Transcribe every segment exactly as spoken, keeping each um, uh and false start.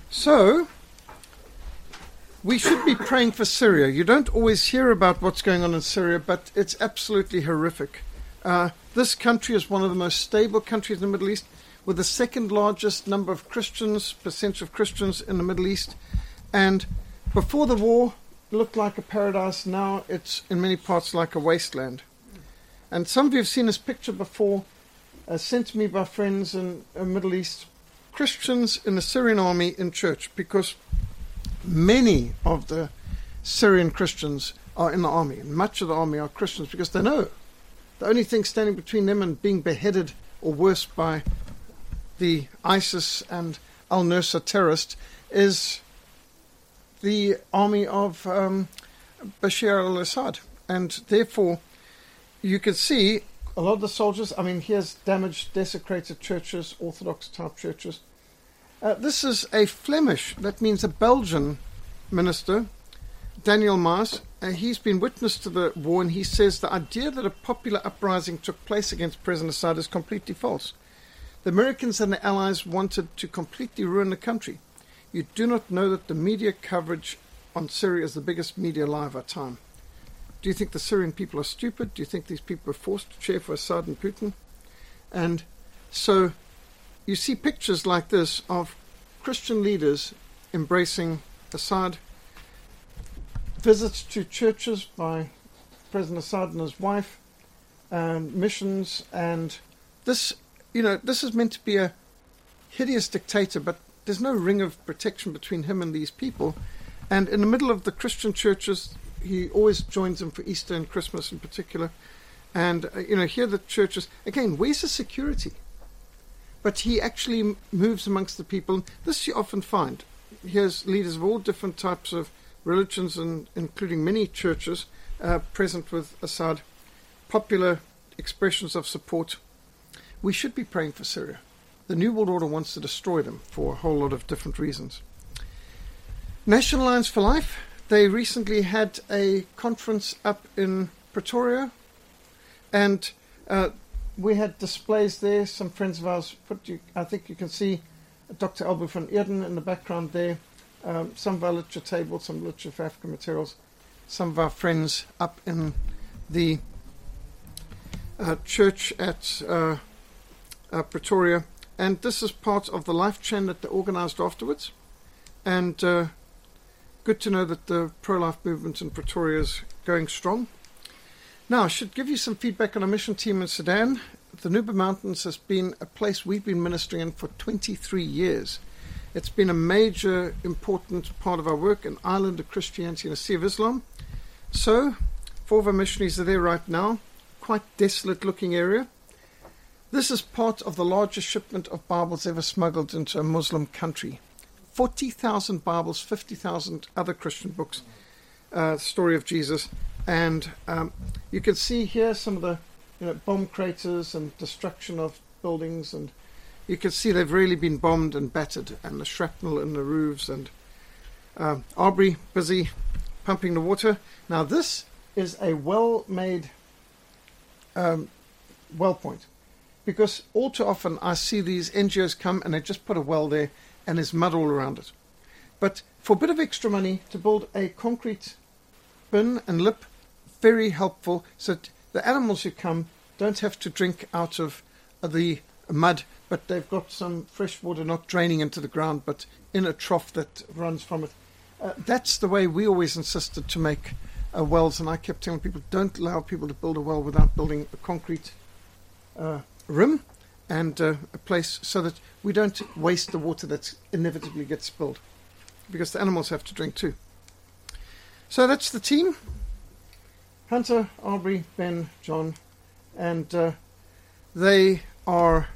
So, we should be praying for Syria. You don't always hear about what's going on in Syria, but it's absolutely horrific. Uh, this country is one of the most stable countries in the Middle East, with the second largest number of Christians, percentage of Christians in the Middle East. And before the war, it looked like a paradise. Now it's in many parts like a wasteland. And some of you have seen this picture before, uh, sent to me by friends in the Middle East. Christians in the Syrian army in church, because many of the Syrian Christians are in the army, and much of the army are Christians, because they know the only thing standing between them and being beheaded or worse by the ISIS and al-Nusra terrorists is the army of um, Bashar al-Assad. And therefore, you can see a lot of the soldiers, I mean, here's damaged, desecrated churches, Orthodox-type churches. Uh, this is a Flemish, that means a Belgian minister, Daniel Maas. Uh, he's been witness to the war, and he says the idea that a popular uprising took place against President Assad is completely false. The Americans and the Allies wanted to completely ruin the country. You do not know that the media coverage on Syria is the biggest media lie of our time. Do you think the Syrian people are stupid? Do you think these people are forced to cheer for Assad and Putin? And so you see pictures like this of Christian leaders embracing Assad, visits to churches by President Assad and his wife, um, missions, and this, you know, this is meant to be a hideous dictator, but there's no ring of protection between him and these people. And in the middle of the Christian churches, he always joins them for Easter and Christmas in particular. And, uh, you know, here the churches, again, where's the security? But he actually moves amongst the people. This you often find. Here's leaders of all different types of religions, and including many churches uh, present with Assad. Popular expressions of support. We should be praying for Syria. The New World Order wants to destroy them for a whole lot of different reasons. National Alliance for Life, they recently had a conference up in Pretoria, and uh, we had displays there. Some friends of ours put you, I think you can see Doctor Albert van Eerden in the background there. Um, some of our literature tables, some literature for African materials, some of our friends up in the uh, church at uh, uh, Pretoria. And this is part of the life chain that they organized afterwards. And uh, good to know that the pro-life movement in Pretoria is going strong. Now, I should give you some feedback on our mission team in Sudan. The Nuba Mountains has been a place we've been ministering in for twenty-three years. It's been a major, important part of our work, an island of Christianity and a sea of Islam. So, four of our missionaries are there right now. Quite desolate-looking area. This is part of the largest shipment of Bibles ever smuggled into a Muslim country. forty thousand Bibles, fifty thousand other Christian books, uh, story of Jesus. And um, you can see here some of the you know, bomb craters and destruction of buildings, and you can see they've really been bombed and battered, and the shrapnel in the roofs, and um, Aubrey busy pumping the water. Now this is a well-made um, well point, because all too often I see these N G Os come and they just put a well there and there's mud all around it. But for a bit of extra money to build a concrete bin and lip, very helpful, so that the animals who come don't have to drink out of the mud, but they've got some fresh water not draining into the ground, but in a trough that runs from it. Uh, that's the way we always insisted to make uh, wells, and I kept telling people, don't allow people to build a well without building a concrete uh, rim and uh, a place so that we don't waste the water that inevitably gets spilled, because the animals have to drink too. So that's the team. Hunter, Aubrey, Ben, John, and uh, they are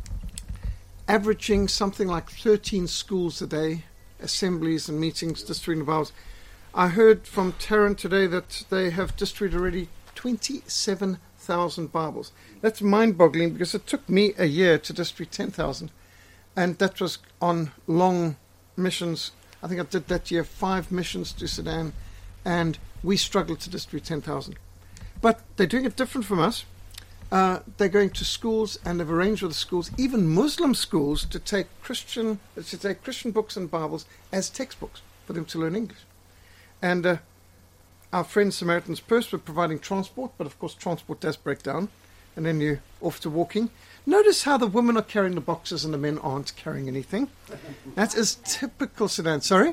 averaging something like thirteen schools a day, assemblies and meetings, distributing the Bibles. I heard from Taryn today that they have distributed already twenty-seven thousand Bibles. That's mind-boggling, because it took me a year to distribute ten thousand, and that was on long missions. I think I did that year five missions to Sudan, and we struggled to distribute ten thousand. But they're doing it different from us. Uh, they're going to schools, and they've arranged with the schools, even Muslim schools, to take Christian, to take Christian books and Bibles as textbooks for them to learn English. And uh, our friends Samaritan's Purse were providing transport, but of course transport does break down, and then you're off to walking. Notice how the women are carrying the boxes and the men aren't carrying anything. That is typical Sudan. Sorry?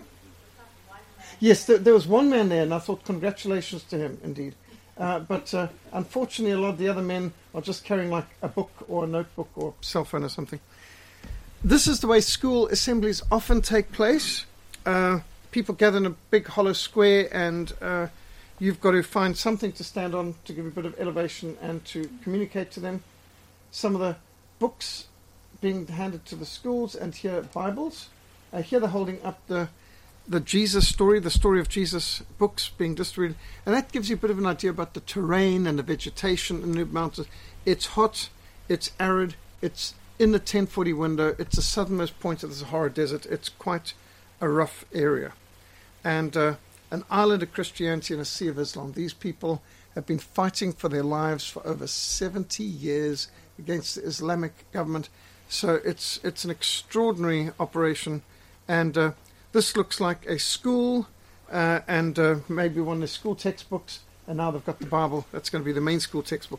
Yes, there, there was one man there, and I thought congratulations to him, indeed. Uh, but uh, unfortunately, a lot of the other men are just carrying like a book or a notebook or cell phone or something. This is the way school assemblies often take place. Uh, people gather in a big hollow square, and uh, you've got to find something to stand on to give a bit of elevation and to communicate to them. Some of the books being handed to the schools, and here Bibles. Uh, here they're holding up the the Jesus story, the story of Jesus books being distributed. And that gives you a bit of an idea about the terrain and the vegetation in the mountains. It's hot, it's arid, it's in the ten forty window, it's the southernmost point of the Sahara Desert. It's quite a rough area. And uh, an island of Christianity and a sea of Islam. These people have been fighting for their lives for over seventy years against the Islamic government. So it's it's an extraordinary operation. And uh, this looks like a school uh, and uh, maybe one of the school textbooks. And now they've got the Bible. That's going to be the main school textbook.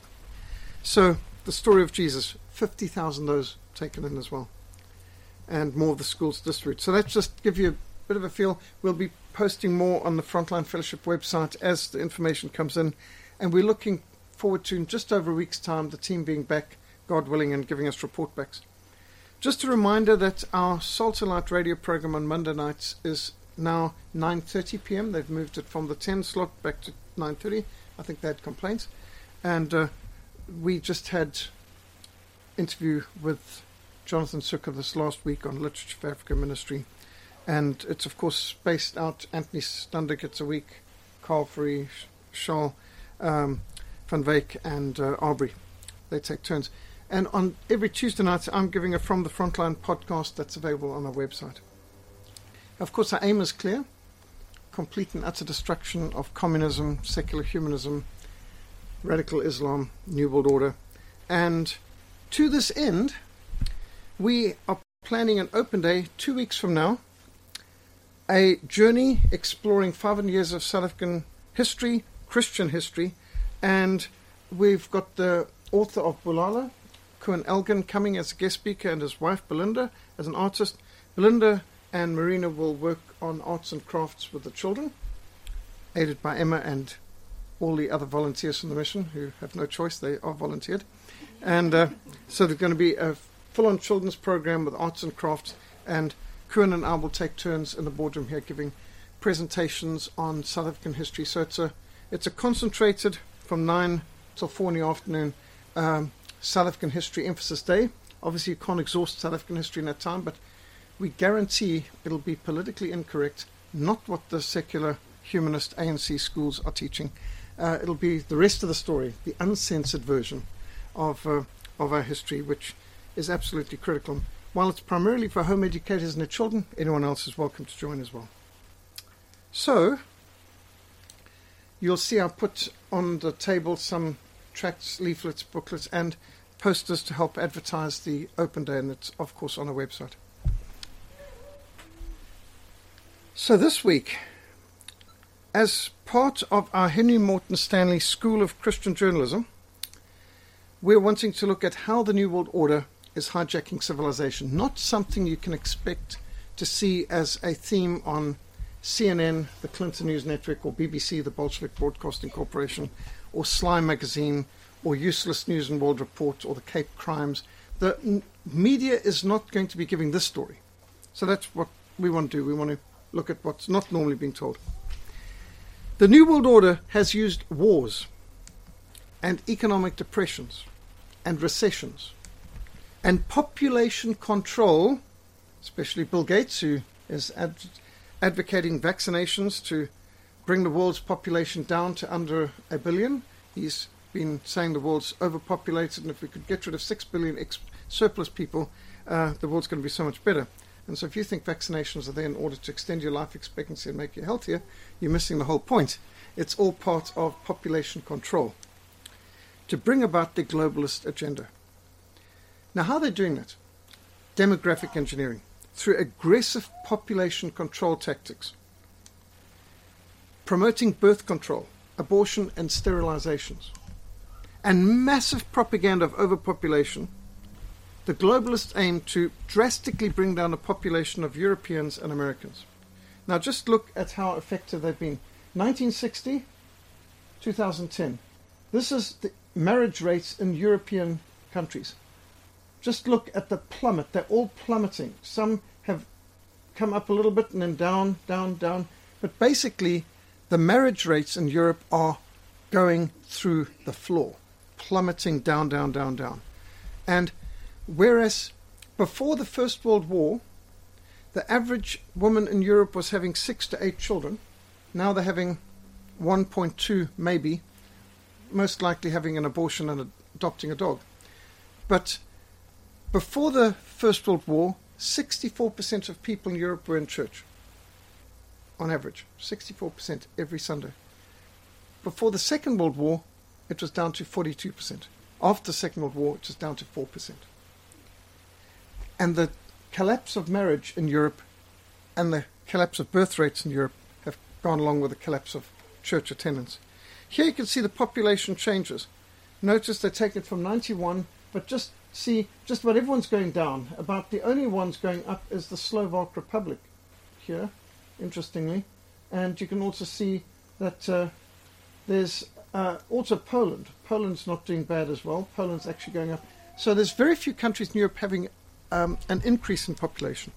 So the story of Jesus, fifty thousand of those taken in as well. And more of the schools distributed. So that just give you a bit of a feel. We'll be posting more on the Frontline Fellowship website as the information comes in. And we're looking forward to, in just over a week's time, the team being back, God willing, and giving us report backs. Just a reminder that our Salt and Light radio program on Monday nights is now nine thirty p.m. They've moved it from the ten slot back to nine thirty. I think they had complaints. And uh, we just had interview with Jonathan Sukker this last week on Literature for Africa Ministry. And it's, of course, spaced out. Anthony Stundick, it's a week. Carl Free, Charles um, Van Wyk, and uh, Aubrey. They take turns. And on every Tuesday night, I'm giving a From the Frontline podcast that's available on our website. Of course, our aim is clear. Complete and utter destruction of communism, secular humanism, radical Islam, New World Order. And to this end, we are planning an open day two weeks from now. A journey exploring five hundred years of South African history, Christian history. And we've got the author of Bulala, Koen Elgin, coming as a guest speaker, and his wife Belinda as an artist. Belinda and Marina will work on arts and crafts with the children, aided by Emma and all the other volunteers from the mission who have no choice, they are volunteered. And uh, so there's going to be a full-on children's program with arts and crafts, and Koen and I will take turns in the boardroom here giving presentations on South African history. So it's a it's a concentrated from nine till four in the afternoon um, South African History Emphasis Day. Obviously, you can't exhaust South African history in that time, but we guarantee it'll be politically incorrect, not what the secular humanist A N C schools are teaching. Uh, it'll be the rest of the story, the uncensored version of uh, of our history, which is absolutely critical. While it's primarily for home educators and their children, anyone else is welcome to join as well. So, you'll see I put on the table some tracts, leaflets, booklets, and posters to help advertise the open day, and it's, of course, on our website. So this week, as part of our Henry Morton Stanley School of Christian Journalism, we're wanting to look at how the New World Order is hijacking civilization. Not something you can expect to see as a theme on C N N, the Clinton News Network, or B B C, the Bolshevik Broadcasting Corporation, or Sly Magazine, or Useless News and World Report, or the Cape Crimes. The n- media is not going to be giving this story. So that's what we want to do. We want to look at what's not normally being told. The New World Order has used wars and economic depressions and recessions and population control, especially Bill Gates, who is ad- advocating vaccinations to bring the world's population down to under a billion. He's been saying the world's overpopulated, and if we could get rid of six billion ex- surplus people, uh, the world's going to be so much better. And so if you think vaccinations are there in order to extend your life expectancy and make you healthier, you're missing the whole point. It's all part of population control. to bring about the globalist agenda. Now, how are they doing that? Demographic engineering, through aggressive population control tactics, promoting birth control, abortion and sterilizations, and massive propaganda of overpopulation. The globalists aim to drastically bring down the population of Europeans and Americans. Now just look at how effective they've been. nineteen sixty, two thousand ten. This is the marriage rates in European countries. Just look at the plummet. They're all plummeting. Some have come up a little bit and then down, down, down. But basically, the marriage rates in Europe are going through the floor, plummeting down, down, down, down. And whereas before the First World War, the average woman in Europe was having six to eight children. Now they're having one point two, maybe, most likely having an abortion and adopting a dog. But before the First World War, sixty-four percent of people in Europe were in church, on average, sixty-four percent every Sunday. Before the Second World War, it was down to forty-two percent. After the Second World War, it was down to four percent. And the collapse of marriage in Europe and the collapse of birth rates in Europe have gone along with the collapse of church attendance. Here you can see the population changes. Notice they take it from ninety-one, but just see, just about everyone's going down. About the only ones going up is the Slovak Republic here, interestingly. And you can also see that uh, there's uh, also Poland. Poland's not doing bad as well. Poland's actually going up. So there's very few countries in Europe having um, an increase in population.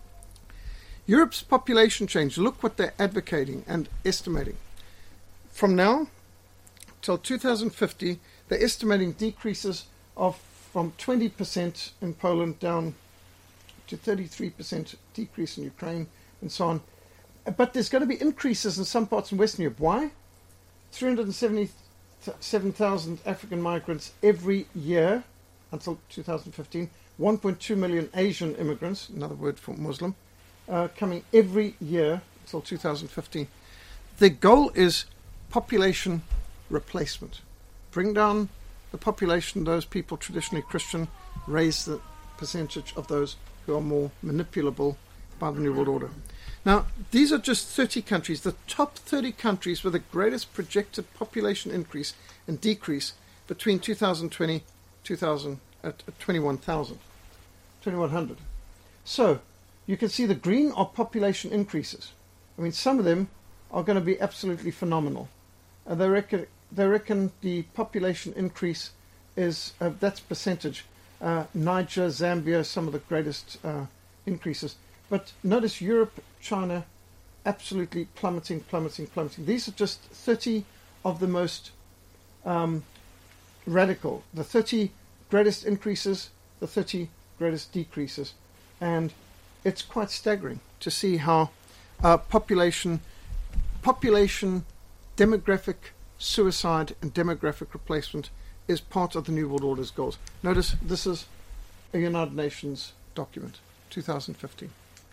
Europe's population change, look what they're advocating and estimating. From now till two thousand fifty, they're estimating decreases of from twenty percent in Poland down to thirty-three percent decrease in Ukraine and so on. But there's going to be increases in some parts in Western Europe. Why? three hundred seventy-seven thousand African migrants every year until two thousand fifteen. one point two million Asian immigrants, another word for Muslim, uh, coming every year until two thousand fifteen. The goal is population replacement. Bring down the population, those people traditionally Christian, raise the percentage of those who are more manipulable by the New World Order. Now, these are just thirty countries, the top thirty countries with the greatest projected population increase and decrease between two thousand twenty two thousand at twenty-one thousand, twenty-one hundred. So, you can see the green are population increases. I mean, some of them are going to be absolutely phenomenal. Uh, they reckon They reckon the population increase is, uh, that's percentage. Uh, Niger, Zambia, some of the greatest uh, increases. But notice Europe, China, absolutely plummeting, plummeting, plummeting. These are just thirty of the most um, radical. The thirty greatest increases, the thirty greatest decreases. And it's quite staggering to see how uh, population, population, demographic suicide and demographic replacement is part of the New World Order's goals. Notice this is a United Nations document, two thousand fifteen.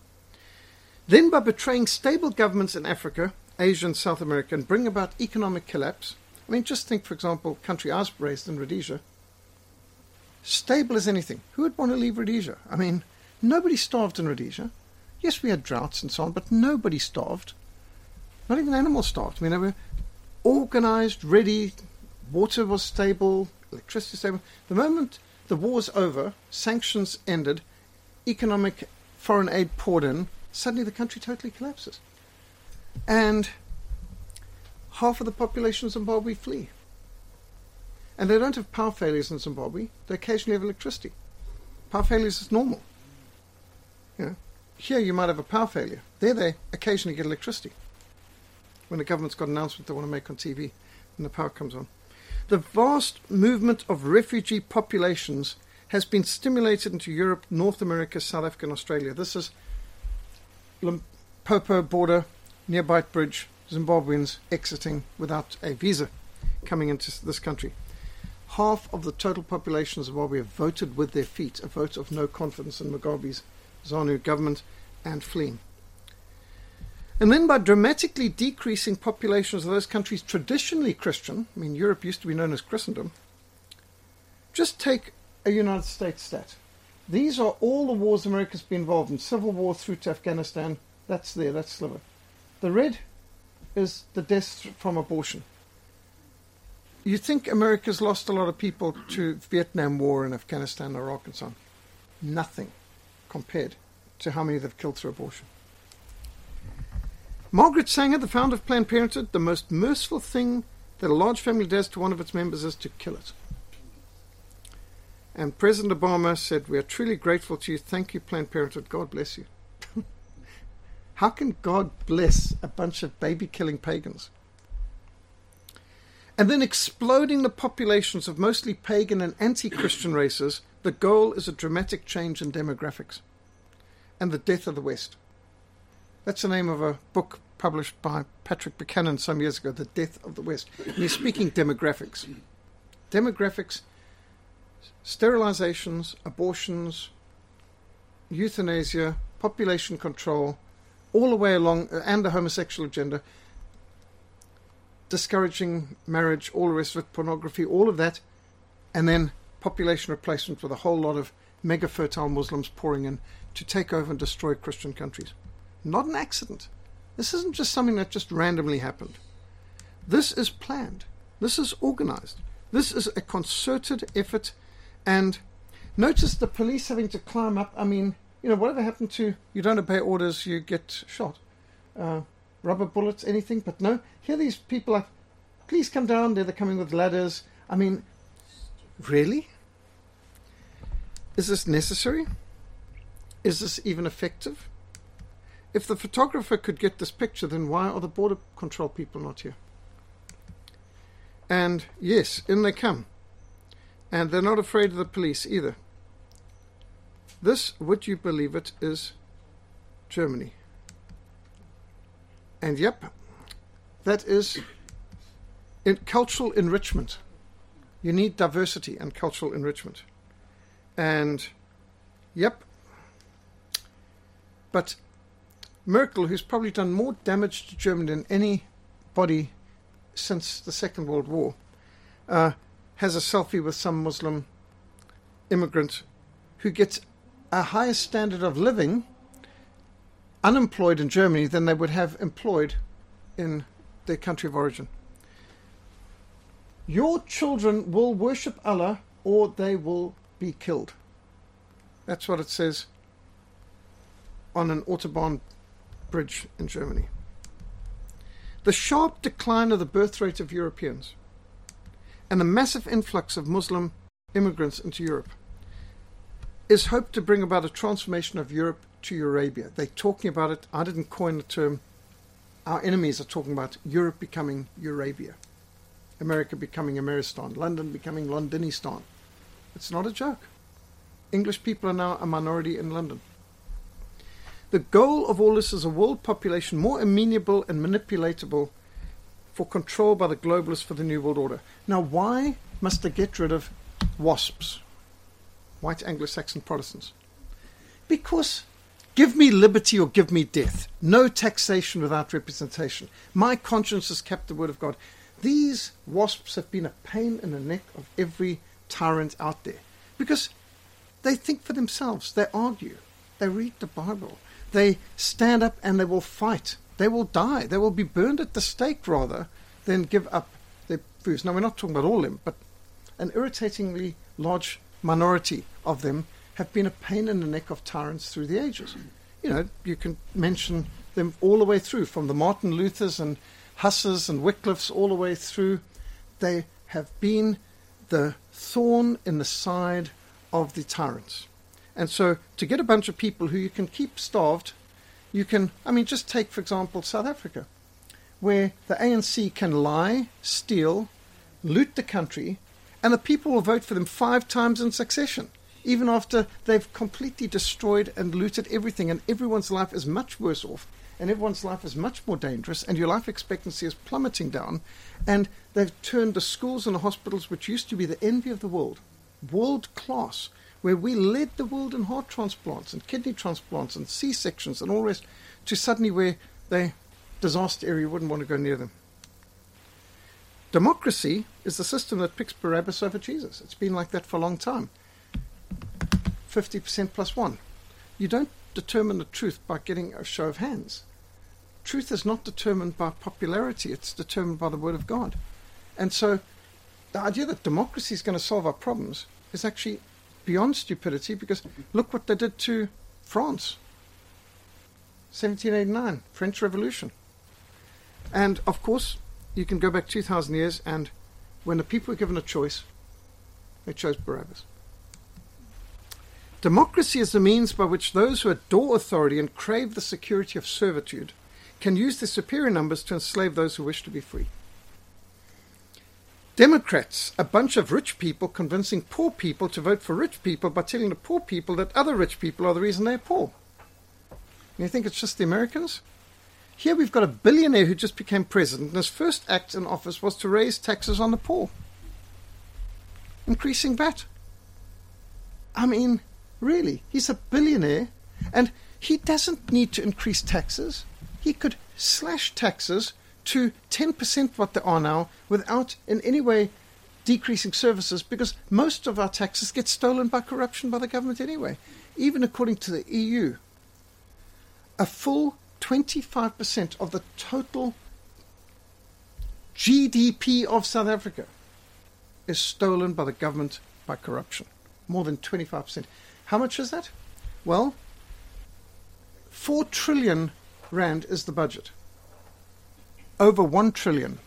Then by betraying stable governments in Africa, Asia and South America and bring about economic collapse. I mean, just think, for example, country I was raised in, Rhodesia. Stable as anything. Who would want to leave Rhodesia? I mean, nobody starved in Rhodesia. Yes, we had droughts and so on, but nobody starved. Not even animals starved. I mean, they were organized, ready, water was stable, electricity stable. The moment the war's over, sanctions ended, economic foreign aid poured in, suddenly the country totally collapses. And half of the population of Zimbabwe flee. And they don't have power failures in Zimbabwe, they occasionally have electricity. Power failures is normal. You know, here you might have a power failure. There they occasionally get electricity. When the government's got an announcement they want to make on T V and the power comes on. The vast movement of refugee populations has been stimulated into Europe, North America, South Africa and Australia. This is Limpopo border, near Beitbridge, Zimbabweans exiting without a visa coming into this country. Half of the total population of Zimbabwe have voted with their feet, a vote of no confidence in Mugabe's ZANU government and fleeing. And then by dramatically decreasing populations of those countries traditionally Christian, I mean Europe used to be known as Christendom, Just take a United States stat. These are all the wars America's been involved in. Civil War through to Afghanistan. That's there, that's sliver. The red is the deaths from abortion. You think America's lost a lot of people to Vietnam War and Afghanistan, Iraq and so on. Nothing compared to how many they've killed through abortion. Margaret Sanger, the founder of Planned Parenthood, the most merciful thing that a large family does to one of its members is to kill it. And President Obama said, "We are truly grateful to you. Thank you, Planned Parenthood. God bless you." How can God bless a bunch of baby-killing pagans? And then exploding the populations of mostly pagan and anti-Christian races, the goal is a dramatic change in demographics and the death of the West. That's the name of a book published by Patrick Buchanan some years ago, The Death of the West. And he's speaking demographics. Demographics, sterilizations, abortions, euthanasia, population control, all the way along, and the homosexual agenda, discouraging marriage, all the rest of it, pornography, all of that, and then population replacement with a whole lot of mega fertile Muslims pouring in to take over and destroy Christian countries. Not an accident. This isn't just something that just randomly happened. This is planned. This is organized. This is a concerted effort. And notice the police having to climb up. I mean, you know, whatever happened to, you don't obey orders, you get shot. Uh, rubber bullets, anything. But no, here these people are, please come down. They're, they're coming with ladders. I mean, really? Is this necessary? Is this even effective? If the photographer could get this picture, then why are the border control people not here? And yes, in they come. And they're not afraid of the police either. This, would you believe it, is Germany. And yep, that is in cultural enrichment. You need diversity and cultural enrichment. And yep, but Merkel, who's probably done more damage to Germany than anybody since the Second World War, uh, has a selfie with some Muslim immigrant who gets a higher standard of living unemployed in Germany than they would have employed in their country of origin. Your children will worship Allah or they will be killed. That's what it says on an Autobahn bridge in Germany. The sharp decline of the birth rate of Europeans and the massive influx of Muslim immigrants into Europe is hoped to bring about a transformation of Europe to Eurabia. They're talking about it. I didn't coin the term. Our enemies are talking about Europe becoming Eurabia, America becoming Ameristan, London becoming Londonistan. It's not a joke. English people are now a minority in London. The goal of all this is a world population more amenable and manipulatable for control by the globalists for the New World Order. Now, why must they get rid of WASPs, white Anglo-Saxon Protestants? Because give me liberty or give me death. No taxation without representation. My conscience has kept the word of God. These WASPs have been a pain in the neck of every tyrant out there because they think for themselves. They argue. They read the Bible. They stand up and they will fight. They will die. They will be burned at the stake rather than give up their views. Now, we're not talking about all of them, but an irritatingly large minority of them have been a pain in the neck of tyrants through the ages. You know, you can mention them all the way through, from the Martin Luthers and Husses and Wycliffes all the way through. They have been the thorn in the side of the tyrants. And so to get a bunch of people who you can keep starved, you can, I mean, just take, for example, South Africa, where the A N C can lie, steal, loot the country, and the people will vote for them five times in succession, even after they've completely destroyed and looted everything, and everyone's life is much worse off, and everyone's life is much more dangerous, and your life expectancy is plummeting down, and they've turned the schools and the hospitals, which used to be the envy of the world, world class, where we led the world in heart transplants and kidney transplants and C-sections and all the rest, to suddenly where they disaster area, you wouldn't want to go near them. democracy is the system that picks Barabbas over Jesus. It's been like that for a long time. fifty percent plus one. You don't determine the truth by getting a show of hands. Truth is not determined by popularity. It's determined by the Word of God. And so the idea that democracy is going to solve our problems is actually beyond stupidity, because look what they did to France. seventeen eighty-nine, French Revolution. And of course, you can go back two thousand years, and when the people were given a choice, they chose Barabbas. Democracy is the means by which those who adore authority and crave the security of servitude can use their superior numbers to enslave those who wish to be free. Democrats, a bunch of rich people convincing poor people to vote for rich people by telling the poor people that other rich people are the reason they're poor. And you think it's just the Americans? Here we've got a billionaire who just became president, and his first act in office was to raise taxes on the poor, increasing V A T. I mean, really, he's a billionaire, and he doesn't need to increase taxes. He could slash taxes to ten percent what they are now without in any way decreasing services, because most of our taxes get stolen by corruption by the government anyway. Even according to the E U, a full twenty-five percent of the total G D P of South Africa is stolen by the government by corruption. More than twenty-five percent. How much is that? Well, four trillion rand is the budget. Over one trillion,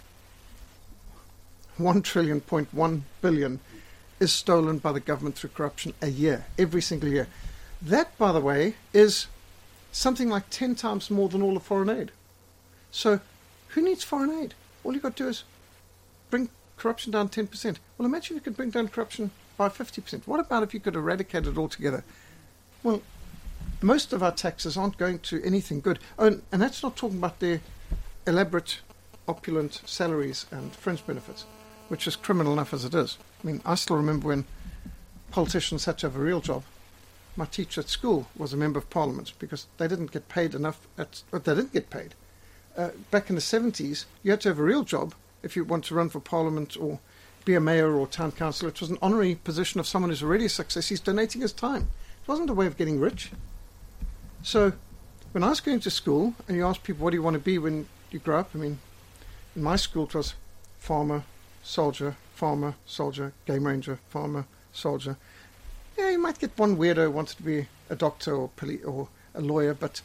one trillion point one billion is stolen by the government through corruption a year, every single year. That, by the way, is something like ten times more than all of foreign aid. So who needs foreign aid? All you've got to do is bring corruption down ten percent. Well, imagine you could bring down corruption by fifty percent. What about if you could eradicate it altogether? Well, most of our taxes aren't going to anything good. Oh, and, and that's not talking about their elaborate, opulent salaries and fringe benefits, which is criminal enough as it is. I mean, I still remember when politicians had to have a real job. My teacher at school was a member of parliament because they didn't get paid enough. At, but they didn't get paid. Uh, back in the seventies, you had to have a real job if you want to run for parliament or be a mayor or town councillor. It was an honorary position of someone who's already a success. He's donating his time. It wasn't a way of getting rich. So when I was going to school and you ask people, what do you want to be when you grow up? I mean, in my school it was farmer, soldier, farmer, soldier, game ranger, farmer, soldier. Yeah, you might get one weirdo who wanted to be a doctor or poli- or a lawyer, but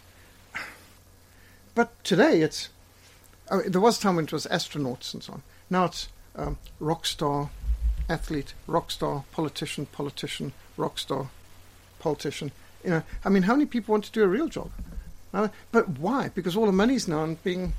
but today it's, I mean, there was a time when it was astronauts and so on. Now it's um, rock star, athlete, rock star, politician, politician, rock star, politician. You know, I mean, how many people want to do a real job? Uh, but why? Because all the money's now on being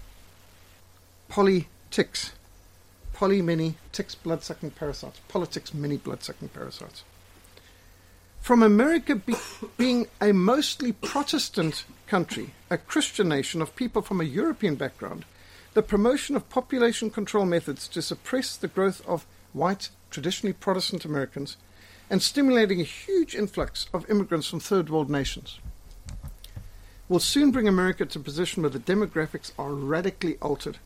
poly-ticks. Poly, many, ticks, blood-sucking parasites. Politics, many blood-sucking parasites. From America be- being a mostly Protestant country, a Christian nation of people from a European background, the promotion of population control methods to suppress the growth of white, traditionally Protestant Americans, and stimulating a huge influx of immigrants from third world nations, will soon bring America to a position where the demographics are radically altered,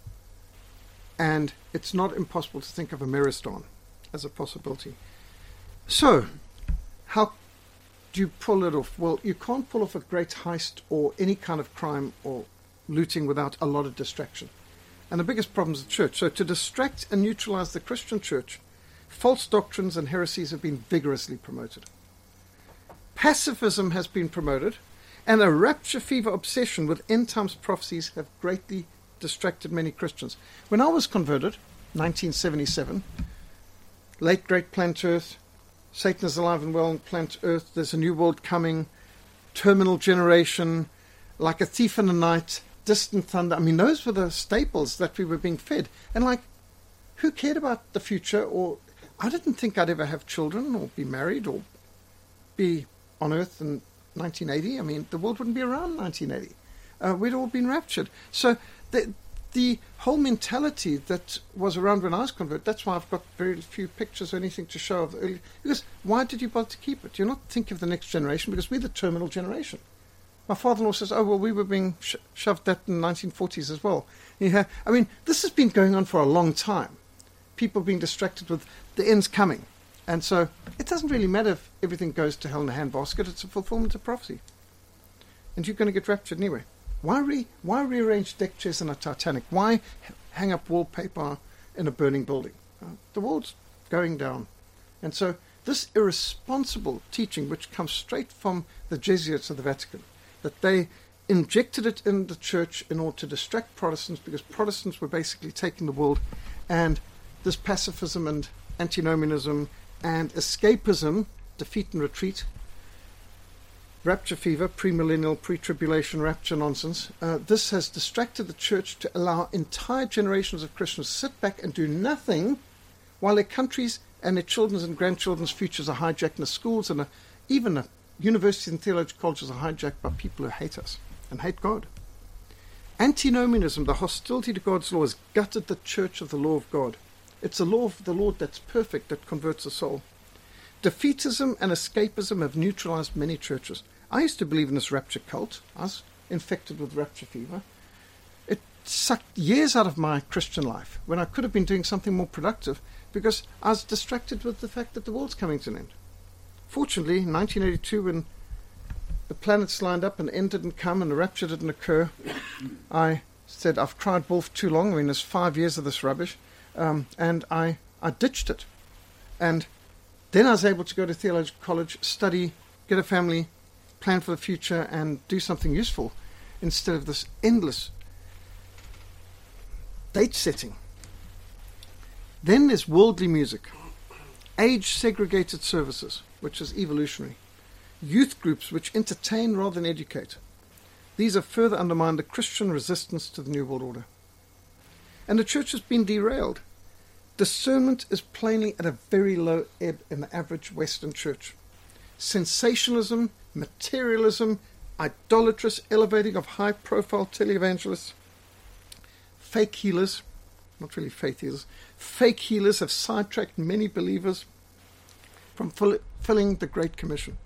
and it's not impossible to think of Ameristan as a possibility. So, how do you pull it off? Well, you can't pull off a great heist or any kind of crime or looting without a lot of distraction. And the biggest problem is the church. So to distract and neutralize the Christian church, false doctrines and heresies have been vigorously promoted. Pacifism has been promoted, and a rapture fever obsession with end times prophecies have greatly distracted many Christians. When I was converted, nineteen seventy-seven, late great planet Earth, Satan is alive and well on planet Earth, there's a new world coming, terminal generation, like a thief in the night, distant thunder. I mean, those were the staples that we were being fed. And like, who cared about the future? Or I didn't think I'd ever have children or be married or be on Earth in nineteen eighty. I mean, the world wouldn't be around in nineteen eighty. Uh, we'd all been raptured. So the the whole mentality that was around when I was converted, that's why I've got very few pictures or anything to show of the early. Because why did you bother to keep it? You're not thinking of the next generation, because we're the terminal generation. My father-in-law says, oh, well, we were being sh- shoved that in the nineteen forties as well. Yeah, I mean, this has been going on for a long time. people being distracted with the end's coming. And so it doesn't really matter if everything goes to hell in a handbasket. It's a fulfillment of prophecy. And you're going to get raptured anyway. Why re, why rearrange deck chairs in a Titanic? Why hang up wallpaper in a burning building? Uh, the world's going down. And so this irresponsible teaching, which comes straight from the Jesuits of the Vatican, that they injected it in the church in order to distract Protestants, because Protestants were basically taking the world, and this pacifism and antinomianism and escapism, defeat and retreat, rapture fever, premillennial, pre-tribulation rapture nonsense, uh, this has distracted the church to allow entire generations of Christians to sit back and do nothing while their countries and their children's and grandchildren's futures are hijacked, and the schools and uh, even the universities and theological colleges are hijacked by people who hate us and hate God. Antinomianism, the hostility to God's law, has gutted the church of the law of God. It's the law of the Lord that's perfect, that converts a soul. Defeatism and escapism have neutralized many churches. I used to believe in this rapture cult. I was infected with rapture fever. It sucked years out of my Christian life when I could have been doing something more productive, because I was distracted with the fact that the world's coming to an end. Fortunately, in nineteen eighty-two, when the planets lined up and the end didn't come and the rapture didn't occur, I said, I've tried wolf too long. I mean, there's five years of this rubbish. Um, and I, I ditched it. And then I was able to go to theological college, study, get a family, plan for the future, and do something useful instead of this endless date setting. Then there's worldly music, age-segregated services, which is evolutionary, youth groups which entertain rather than educate. These have further undermined the Christian resistance to the New World Order. And the church has been derailed. Discernment is plainly at a very low ebb in the average Western church. Sensationalism, materialism, idolatrous elevating of high-profile televangelists, fake healers, not really faith healers, fake healers have sidetracked many believers from fulfilling the Great Commission.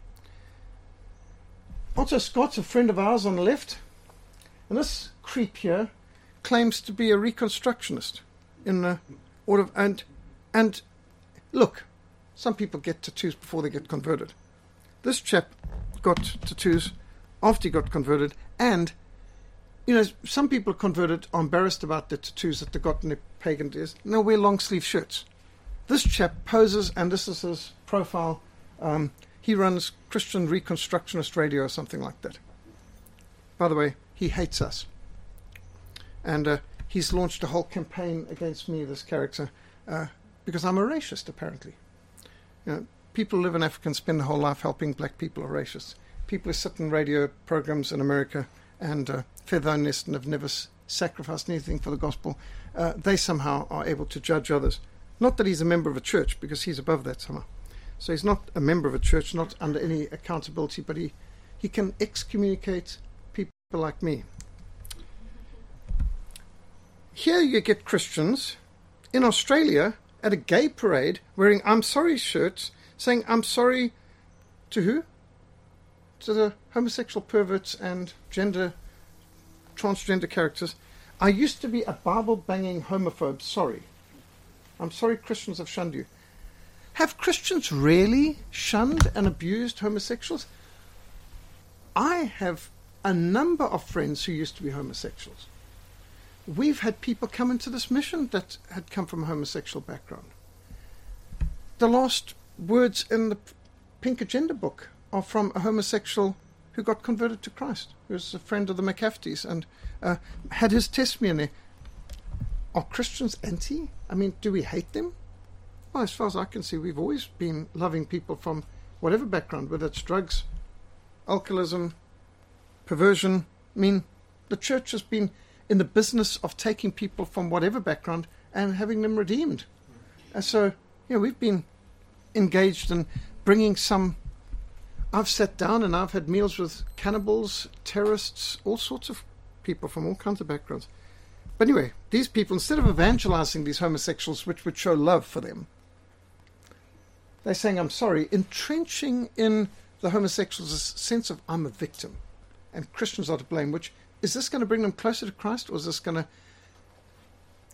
Otto Scott's a friend of ours on the left, and this creep here claims to be a reconstructionist in the order of, and and look, some people get tattoos before they get converted. This chap got tattoos after he got converted, and you know, some people converted are embarrassed about the tattoos that they got in their pagan days. Now wear long sleeve shirts. This chap poses, and this is his profile. Um, he runs Christian Reconstructionist Radio or something like that. By the way, he hates us. And uh, he's launched a whole campaign against me, this character, uh, because I'm a racist, apparently. You know, people who live in Africa and spend their whole life helping black people are racists. People who sit in radio programs in America and uh, feather their nest and have never s- sacrificed anything for the gospel, uh, they somehow are able to judge others. Not that he's a member of a church, because he's above that somehow. So he's not a member of a church, not under any accountability, but he, he can excommunicate people like me. Here you get Christians in Australia at a gay parade wearing I'm sorry shirts, saying I'm sorry to who? To the homosexual perverts and gender, transgender characters. I used to be a Bible-banging homophobe, sorry. I'm sorry Christians have shunned you. Have Christians really shunned and abused homosexuals? I have a number of friends who used to be homosexuals. We've had people come into this mission that had come from a homosexual background. The last words in the Pink Agenda book are from a homosexual who got converted to Christ, who was a friend of the McCaffertys, and uh, had his testimony in there. Are Christians anti? I mean, do we hate them? Well, as far as I can see, we've always been loving people from whatever background, whether it's drugs, alcoholism, perversion. I mean, the church has been in the business of taking people from whatever background and having them redeemed. And so, you know, we've been engaged in bringing some... I've sat down and I've had meals with cannibals, terrorists, all sorts of people from all kinds of backgrounds. But anyway, these people, instead of evangelizing these homosexuals, which would show love for them, they're saying, I'm sorry, entrenching in the homosexuals a sense of I'm a victim and Christians are to blame, which, is this going to bring them closer to Christ, or is this going to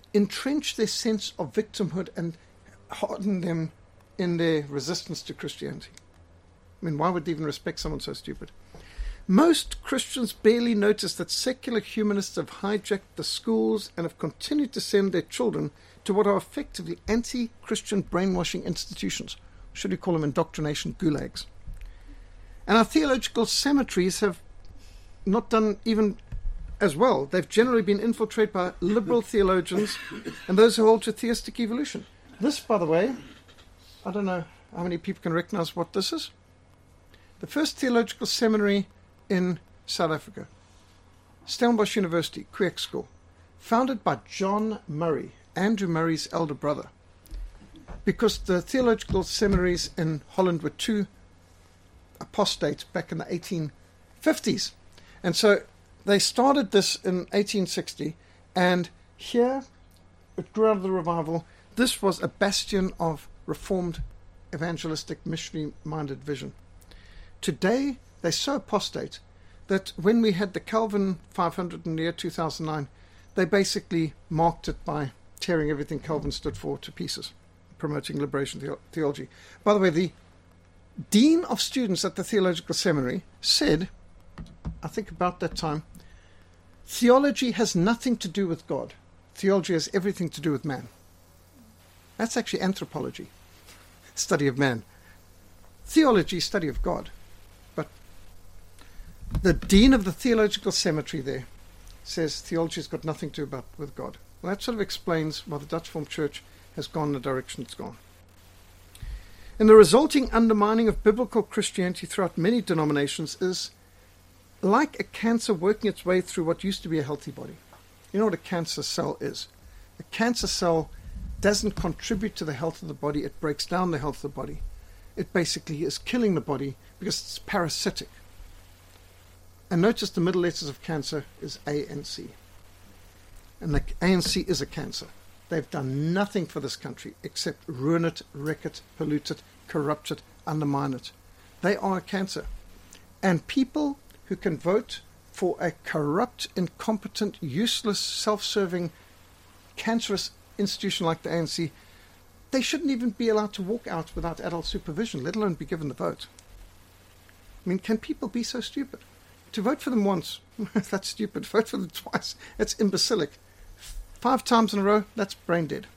entrench their sense of victimhood and harden them in their resistance to Christianity. I mean, why would they even respect someone so stupid? Most Christians barely notice that secular humanists have hijacked the schools and have continued to send their children to what are effectively anti-Christian brainwashing institutions. Should we call them indoctrination gulags? And our theological cemeteries have not done even as well. They've generally been infiltrated by liberal theologians and those who hold to theistic evolution. This, by the way, I don't know how many people can recognize what this is. The first theological seminary in South Africa, Stellenbosch University, Quebec School, founded by John Murray, Andrew Murray's elder brother, because the theological seminaries in Holland were too apostate back in the eighteen fifties. And so they started this in eighteen sixty, and here it grew out of the revival. This was a bastion of reformed, evangelistic, missionary-minded vision. Today, they're so apostate that when we had the Calvin five hundred in the year two thousand nine, they basically marked it by tearing everything Calvin stood for to pieces, promoting liberation the- theology. By the way, the dean of students at the theological seminary said, I think about that time, theology has nothing to do with God. Theology has everything to do with man. That's actually anthropology, study of man. Theology, study of God. But the dean of the theological cemetery there says theology has got nothing to do about with God. Well, that sort of explains why the Dutch Reformed Church has gone the direction it's gone. And the resulting undermining of biblical Christianity throughout many denominations is like a cancer working its way through what used to be a healthy body. You know what a cancer cell is? A cancer cell doesn't contribute to the health of the body, it breaks down the health of the body. It basically is killing the body because it's parasitic. And notice the middle letters of cancer is A and C. And the A and C is a cancer. They've done nothing for this country except ruin it, wreck it, pollute it, corrupt it, undermine it. They are a cancer. And people who can vote for a corrupt, incompetent, useless, self-serving, cancerous institution like the A N C, they shouldn't even be allowed to walk out without adult supervision, let alone be given the vote. I mean, can people be so stupid? To vote for them once, that's stupid. Vote for them twice, that's imbecilic. Five times in a row, that's brain dead.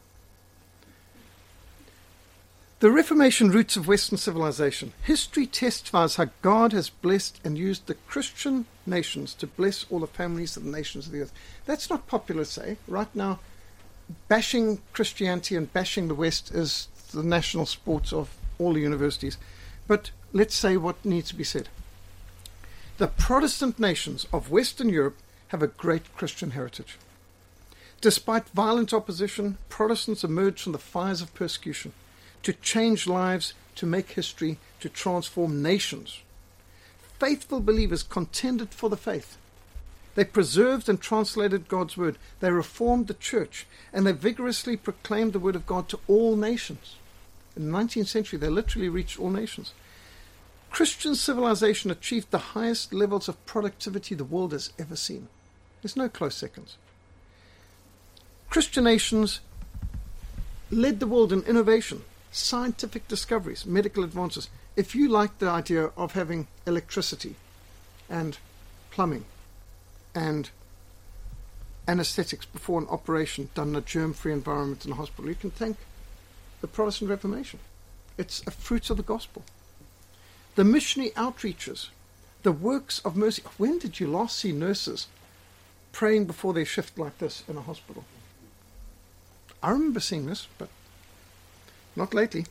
The Reformation roots of Western civilization. History testifies how God has blessed and used the Christian nations to bless all the families of the nations of the earth. That's not popular to say. Right now, bashing Christianity and bashing the West is the national sport of all the universities. But let's say what needs to be said. The Protestant nations of Western Europe have a great Christian heritage. Despite violent opposition, Protestants emerged from the fires of persecution to change lives, to make history, to transform nations. Faithful believers contended for the faith. They preserved and translated God's word. They reformed the church, and they vigorously proclaimed the word of God to all nations. In the nineteenth century, they literally reached all nations. Christian civilization achieved the highest levels of productivity the world has ever seen. There's no close seconds. Christian nations led the world in innovation, scientific discoveries, medical advances. If you like the idea of having electricity and plumbing and anesthetics before an operation done in a germ-free environment in a hospital, you can thank the Protestant Reformation. It's a fruit of the gospel. The missionary outreaches, the works of mercy. When did you last see nurses praying before their shift like this in a hospital? I remember seeing this, but not lately.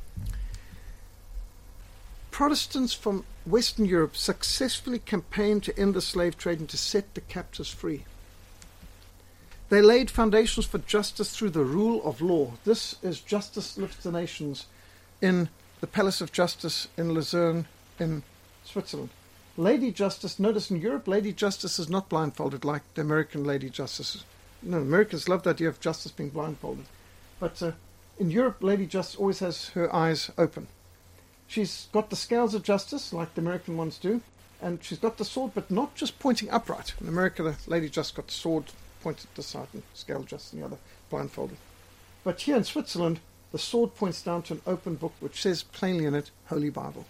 Protestants from Western Europe successfully campaigned to end the slave trade and to set the captives free. They laid foundations for justice through the rule of law. This is Justice Lifts the Nations in the Palace of Justice in Lucerne in Switzerland. Lady Justice, notice in Europe, Lady Justice is not blindfolded like the American Lady Justices. No, Americans love the idea of justice being blindfolded. But uh, in Europe, Lady Justice always has her eyes open. She's got the scales of justice, like the American ones do, and she's got the sword, but not just pointing upright. In America, the Lady Justice got the sword pointed at the side and scale adjusted and the other blindfolded. But here in Switzerland, the sword points down to an open book which says plainly in it, Holy Bible.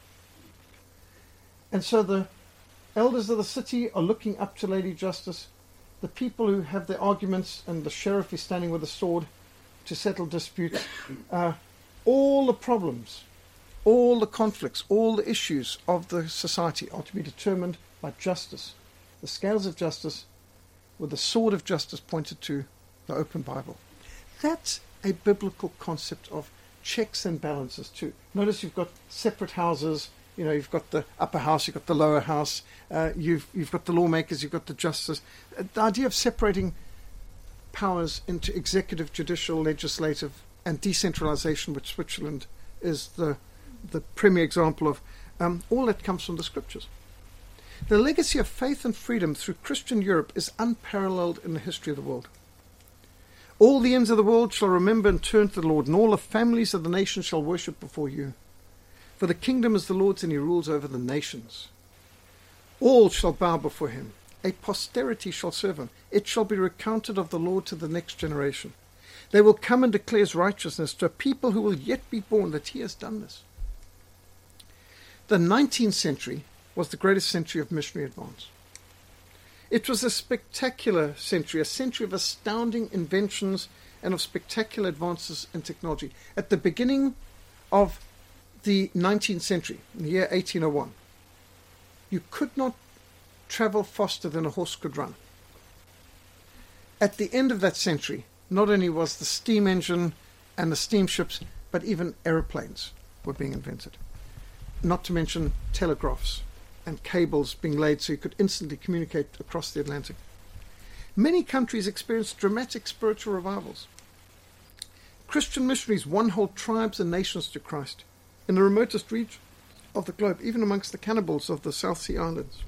And so the elders of the city are looking up to Lady Justice. The people who have their arguments, and the sheriff is standing with a sword to settle disputes. Uh, all the problems, all the conflicts, all the issues of the society are to be determined by justice. The scales of justice with the sword of justice pointed to the open Bible. That's a biblical concept of checks and balances too. Notice you've got separate houses. You know, you've got the upper house, you've got the lower house, uh, you've you've got the lawmakers, you've got the justice. Uh, the idea of separating powers into executive, judicial, legislative, and decentralization, which Switzerland is the the premier example of, um, all that comes from the scriptures. The legacy of faith and freedom through Christian Europe is unparalleled in the history of the world. All the ends of the world shall remember and turn to the Lord, and all the families of the nations shall worship before you. For the kingdom is the Lord's, and he rules over the nations. All shall bow before him. A posterity shall serve him. It shall be recounted of the Lord to the next generation. They will come and declare his righteousness to a people who will yet be born, that he has done this. The nineteenth century was the greatest century of missionary advance. It was a spectacular century, a century of astounding inventions and of spectacular advances in technology. At the beginning of the nineteenth century, in the year eighteen oh one, you could not travel faster than a horse could run. At the end of that century, not only was the steam engine and the steamships, but even aeroplanes were being invented. Not to mention telegraphs and cables being laid so you could instantly communicate across the Atlantic. Many countries experienced dramatic spiritual revivals. Christian missionaries won whole tribes and nations to Christ in the remotest region of the globe, even amongst the cannibals of the South Sea Islands.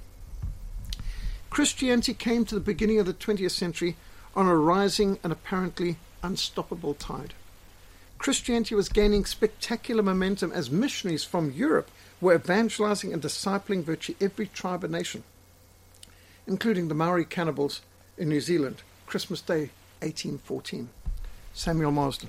Christianity came to the beginning of the twentieth century on a rising and apparently unstoppable tide. Christianity was gaining spectacular momentum as missionaries from Europe were evangelizing and discipling virtually every tribe and nation, including the Maori cannibals in New Zealand, Christmas Day eighteen fourteen. Samuel Marsden,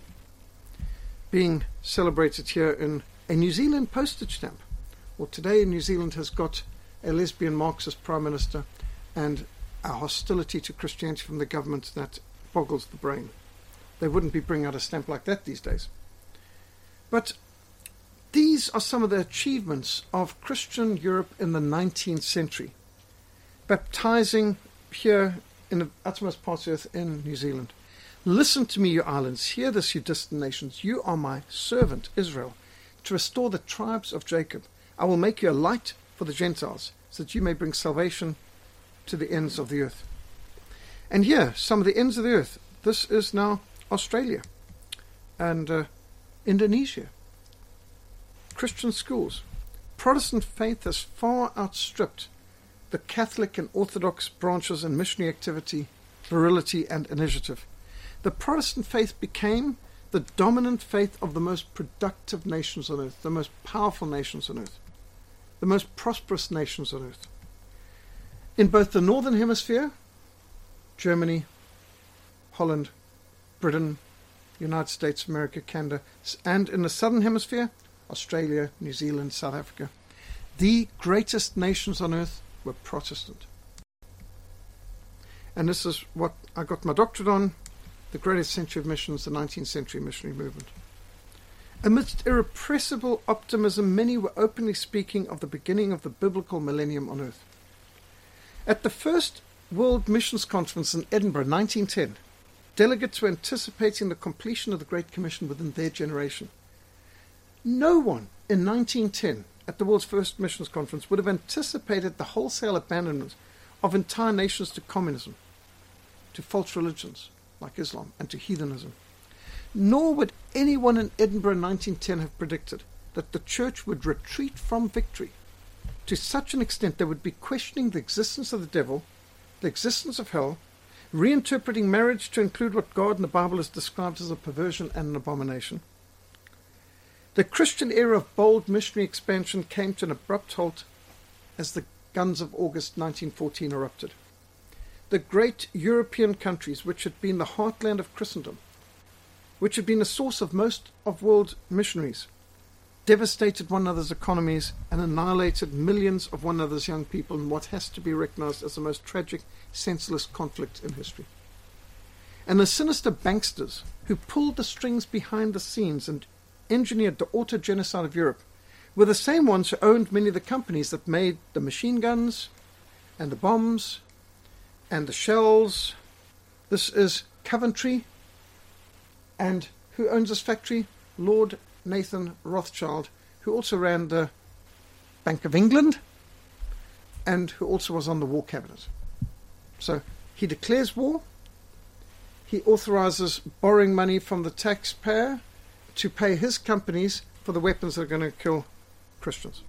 being celebrated here in a New Zealand postage stamp. Well, today New Zealand has got a lesbian Marxist Prime Minister and a hostility to Christianity from the government that boggles the brain. They wouldn't be bringing out a stamp like that these days. But these are some of the achievements of Christian Europe in the nineteenth century. Baptizing here in the uttermost parts of the earth in New Zealand. Listen to me, you islands. Hear this, you distant nations. You are my servant, Israel, to restore the tribes of Jacob. I will make you a light for the Gentiles, so that you may bring salvation to the ends of the earth. And here, some of the ends of the earth. This is now Australia and uh, Indonesia. Christian schools. Protestant faith has far outstripped the Catholic and Orthodox branches in missionary activity, virility, and initiative. The Protestant faith became the dominant faith of the most productive nations on earth, the most powerful nations on earth, the most prosperous nations on earth. In both the Northern Hemisphere, Germany, Holland, Britain, United States of America, Canada, and in the Southern Hemisphere, Australia, New Zealand, South Africa, the greatest nations on earth were Protestant. And this is what I got my doctorate on, the greatest century of missions, the nineteenth century missionary movement. Amidst irrepressible optimism, many were openly speaking of the beginning of the biblical millennium on earth. At the first World Missions Conference in Edinburgh, nineteen ten, delegates were anticipating the completion of the Great Commission within their generation. No one in nineteen ten, at the world's first missions conference, would have anticipated the wholesale abandonment of entire nations to communism, to false religions like Islam, and to heathenism. Nor would anyone in Edinburgh in nineteen ten have predicted that the church would retreat from victory to such an extent they would be questioning the existence of the devil, the existence of hell, reinterpreting marriage to include what God in the Bible has described as a perversion and an abomination. The Christian era of bold missionary expansion came to an abrupt halt as the guns of August nineteen fourteen erupted. the great European countries, which had been the heartland of Christendom, which had been the source of most of world missionaries, devastated one another's economies and annihilated millions of one another's young people in what has to be recognized as the most tragic, senseless conflict in history. And the sinister banksters who pulled the strings behind the scenes and engineered the auto-genocide of Europe were the same ones who owned many of the companies that made the machine guns and the bombs and the shells. This is Coventry. And who owns this factory? Lord Nathan Rothschild, who also ran the Bank of England and who also was on the War Cabinet. So he declares war. He authorizes borrowing money from the taxpayer to pay his companies for the weapons that are going to kill Christians.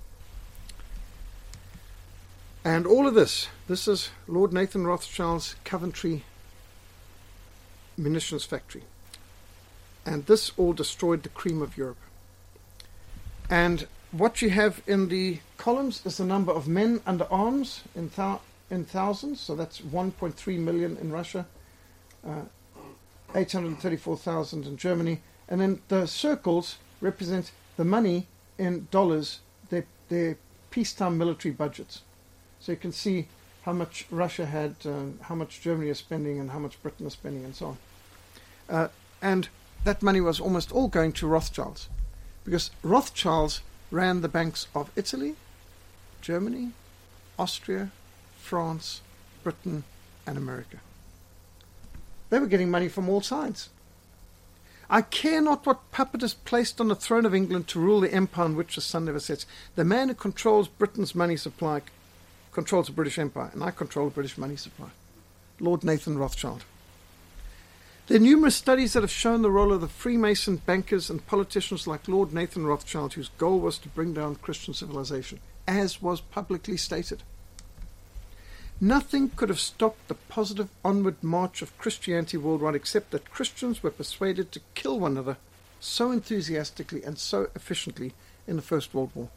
And all of this, this is Lord Nathan Rothschild's Coventry munitions factory. And this all destroyed the cream of Europe. And what you have in the columns is the number of men under arms in, thou- in thousands. So that's one point three million in Russia, uh, eight hundred thirty-four thousand in Germany. And then the circles represent the money in dollars, their, their peacetime military budgets. So you can see how much Russia had, uh, how much Germany is spending, and how much Britain is spending, and so on. Uh, and that money was almost all going to Rothschilds, because Rothschilds ran the banks of Italy, Germany, Austria, France, Britain, and America. They were getting money from all sides. I care not what puppet is placed on the throne of England to rule the empire on which the sun never sets. The man who controls Britain's money supply controls the British Empire, and I control the British money supply. Lord Nathan Rothschild. There are numerous studies that have shown the role of the Freemason bankers and politicians like Lord Nathan Rothschild, whose goal was to bring down Christian civilization, as was publicly stated. Nothing could have stopped the positive onward march of Christianity worldwide except that Christians were persuaded to kill one another so enthusiastically and so efficiently in the First World War.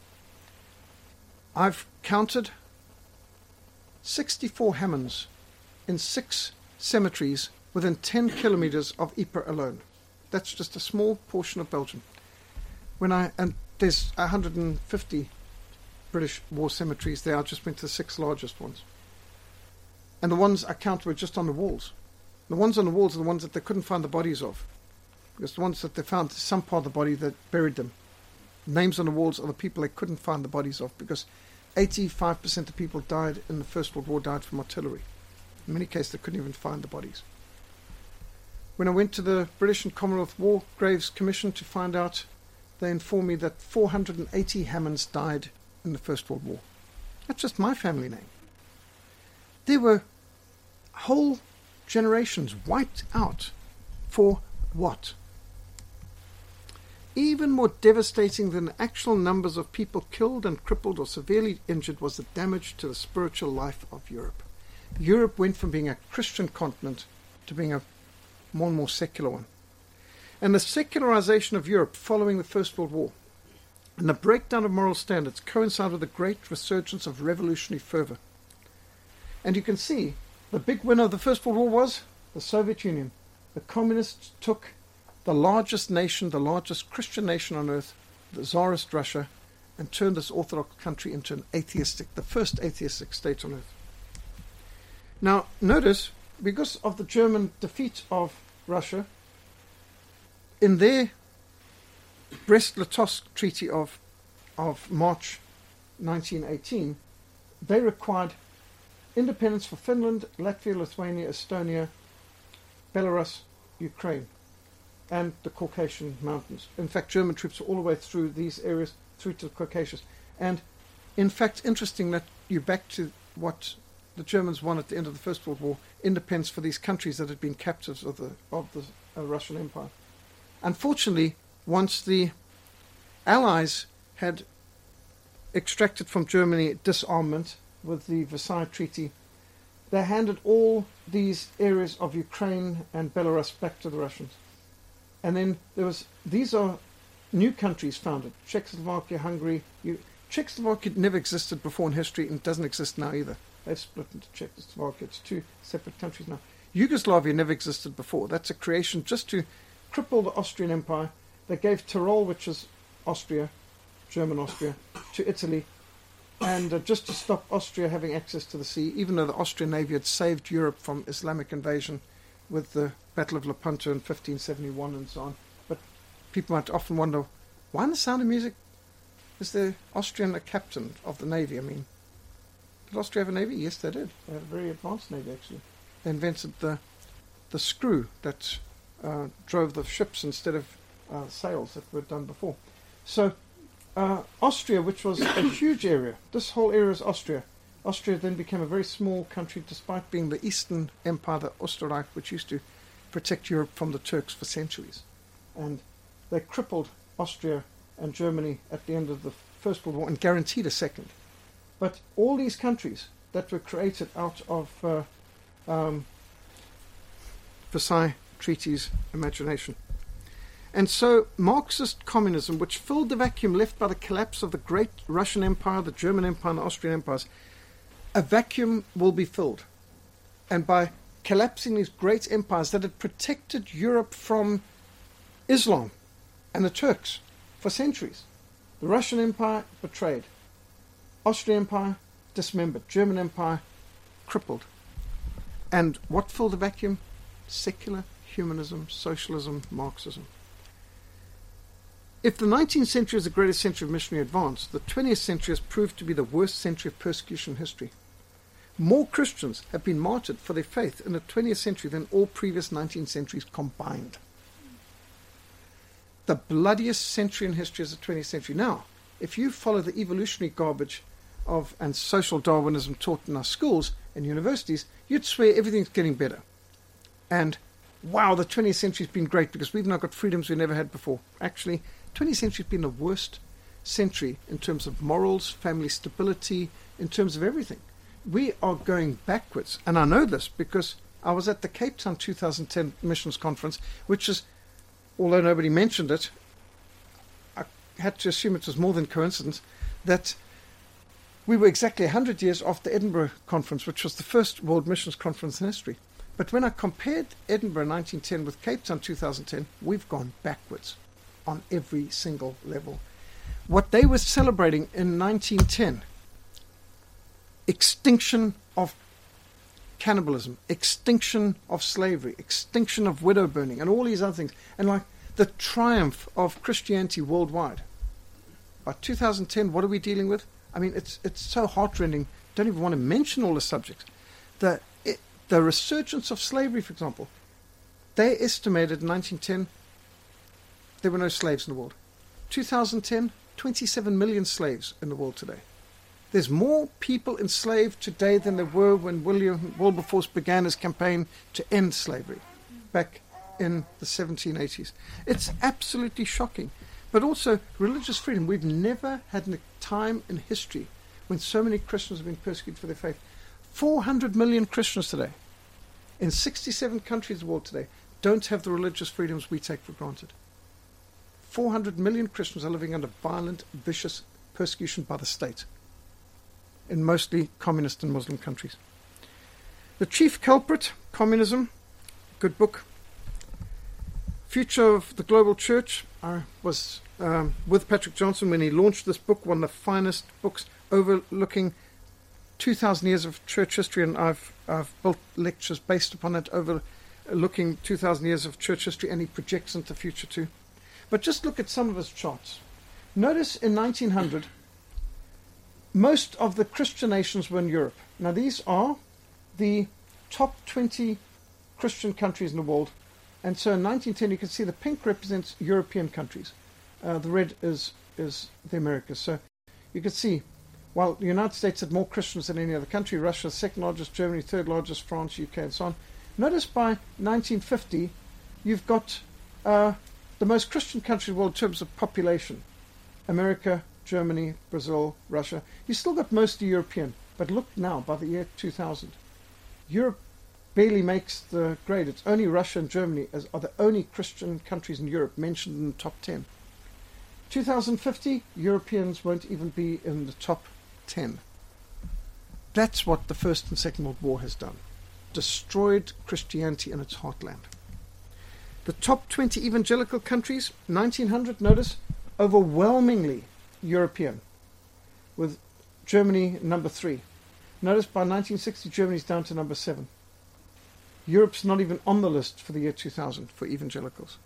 I've counted sixty-four Hammonds in six cemeteries within ten kilometers of Ypres alone. That's just a small portion of Belgium. When I and there's one hundred fifty British war cemeteries there. I just went to the six largest ones. And the ones I counted were just on the walls. The ones on the walls are the ones that they couldn't find the bodies of. Because the ones that they found, some part of the body that buried them. Names on the walls are the people they couldn't find the bodies of, because eighty-five percent of people died in the First World War died from artillery. In many cases, they couldn't even find the bodies. When I went to the British and Commonwealth War Graves Commission to find out, they informed me that four hundred eighty Hammonds died in the First World War. That's just my family name. There were whole generations wiped out for what? Even more devastating than the actual numbers of people killed and crippled or severely injured was the damage to the spiritual life of Europe. Europe went from being a Christian continent to being a more and more secular one. And the secularization of Europe following the First World War and the breakdown of moral standards coincided with the great resurgence of revolutionary fervor. And you can see the big winner of the First World War was the Soviet Union. The communists took the largest nation, the largest Christian nation on earth, the Tsarist Russia, and turned this Orthodox country into an atheistic, the first atheistic state on earth. Now, notice, because of the German defeat of Russia, in their Brest-Litovsk Treaty of, of March nineteen eighteen, they required independence for Finland, Latvia, Lithuania, Estonia, Belarus, Ukraine, and the Caucasian Mountains. In fact, German troops were all the way through these areas, through to the Caucasus. And in fact, interesting that you're back to what the Germans won at the end of the First World War, independence for these countries that had been captives of the of the uh, Russian Empire. Unfortunately, once the Allies had extracted from Germany disarmament with the Versailles Treaty, they handed all these areas of Ukraine and Belarus back to the Russians. And then there was, these are new countries founded, Czechoslovakia, Hungary. You, Czechoslovakia never existed before in history and doesn't exist now either. They've split into Czechoslovakia. It's two separate countries now. Yugoslavia never existed before. That's a creation just to cripple the Austrian Empire. They gave Tyrol, which is Austria, German Austria, to Italy, and uh, just to stop Austria having access to the sea, even though the Austrian Navy had saved Europe from Islamic invasion with the Battle of Lepanto in fifteen seventy-one and so on. But people might often wonder, why in The Sound of Music is the Austrian a captain of the Navy? I mean, did Austria have a navy? Yes, they did. They had a very advanced navy, actually. They invented the the screw that uh, drove the ships instead of uh, sails that were done before. So uh, Austria, which was a huge area, this whole area is Austria. Austria then became a very small country, despite being the Eastern Empire, the Österreich, which used to protect Europe from the Turks for centuries. And they crippled Austria and Germany at the end of the First World War and guaranteed a second. But all these countries that were created out of uh, um, Versailles Treaties imagination. And so Marxist communism, which filled the vacuum left by the collapse of the great Russian Empire, the German Empire, and the Austrian empires, a vacuum will be filled. And by collapsing these great empires that had protected Europe from Islam and the Turks for centuries, the Russian Empire betrayed, Austrian Empire dismembered, German Empire crippled. And what filled the vacuum? Secular humanism, socialism, Marxism. If the nineteenth century is the greatest century of missionary advance, the twentieth century has proved to be the worst century of persecution in history. More Christians have been martyred for their faith in the twentieth century than all previous nineteenth centuries combined. The bloodiest century in history is the twentieth century. Now, if you follow the evolutionary garbage of and social Darwinism taught in our schools and universities, you'd swear everything's getting better. And wow, the twentieth century's been great because we've now got freedoms we never had before. Actually, twentieth century's been the worst century in terms of morals, family stability, in terms of everything. We are going backwards. And I know this because I was at the Cape Town two thousand ten Missions Conference, which is, although nobody mentioned it, I had to assume it was more than coincidence, that we were exactly one hundred years after the Edinburgh Conference, which was the first World Missions Conference in history. But when I compared Edinburgh nineteen ten with Cape Town two thousand ten, we've gone backwards on every single level. What they were celebrating in nineteen ten, extinction of cannibalism, extinction of slavery, extinction of widow burning, and all these other things, and like the triumph of Christianity worldwide. By two thousand ten, what are we dealing with? I mean, it's it's so heartrending. Don't even want to mention all the subjects. The it, the resurgence of slavery, for example. They estimated in nineteen ten there were no slaves in the world. two thousand ten, twenty-seven million slaves in the world today. There's more people enslaved today than there were when William Wilberforce began his campaign to end slavery back in the seventeen eighties. It's absolutely shocking. But also religious freedom. We've never had a time in history when so many Christians have been persecuted for their faith. four hundred million Christians today in sixty-seven countries of the world today don't have the religious freedoms we take for granted. four hundred million Christians are living under violent, vicious persecution by the state in mostly communist and Muslim countries. The chief culprit, communism, good book. Future of the Global Church. I was um, with Patrick Johnson when he launched this book, one of the finest books overlooking two thousand years of church history, and I've I've built lectures based upon it, overlooking two thousand years of church history, and he projects into the future too. But just look at some of his charts. Notice in nineteen hundred, most of the Christian nations were in Europe. Now these are the top twenty Christian countries in the world. And so in nineteen ten, you can see the pink represents European countries. Uh, the red is is the Americas. So you can see, while the United States had more Christians than any other country, Russia second largest, Germany third largest, France, U K, and so on. Notice by nineteen fifty, you've got uh, the most Christian country in the world in terms of population. America, Germany, Brazil, Russia. You still got mostly European. But look now, by the year two thousand, Europe barely makes the grade. It's only Russia and Germany as are the only Christian countries in Europe mentioned in the top ten. twenty fifty, Europeans won't even be in the top ten. That's what the First and Second World War has done. Destroyed Christianity in its heartland. The top twenty evangelical countries, nineteen hundred, notice, overwhelmingly European, with Germany number three. Notice by nineteen sixty, Germany's down to number seven. Europe's not even on the list for the year two thousand for evangelicals.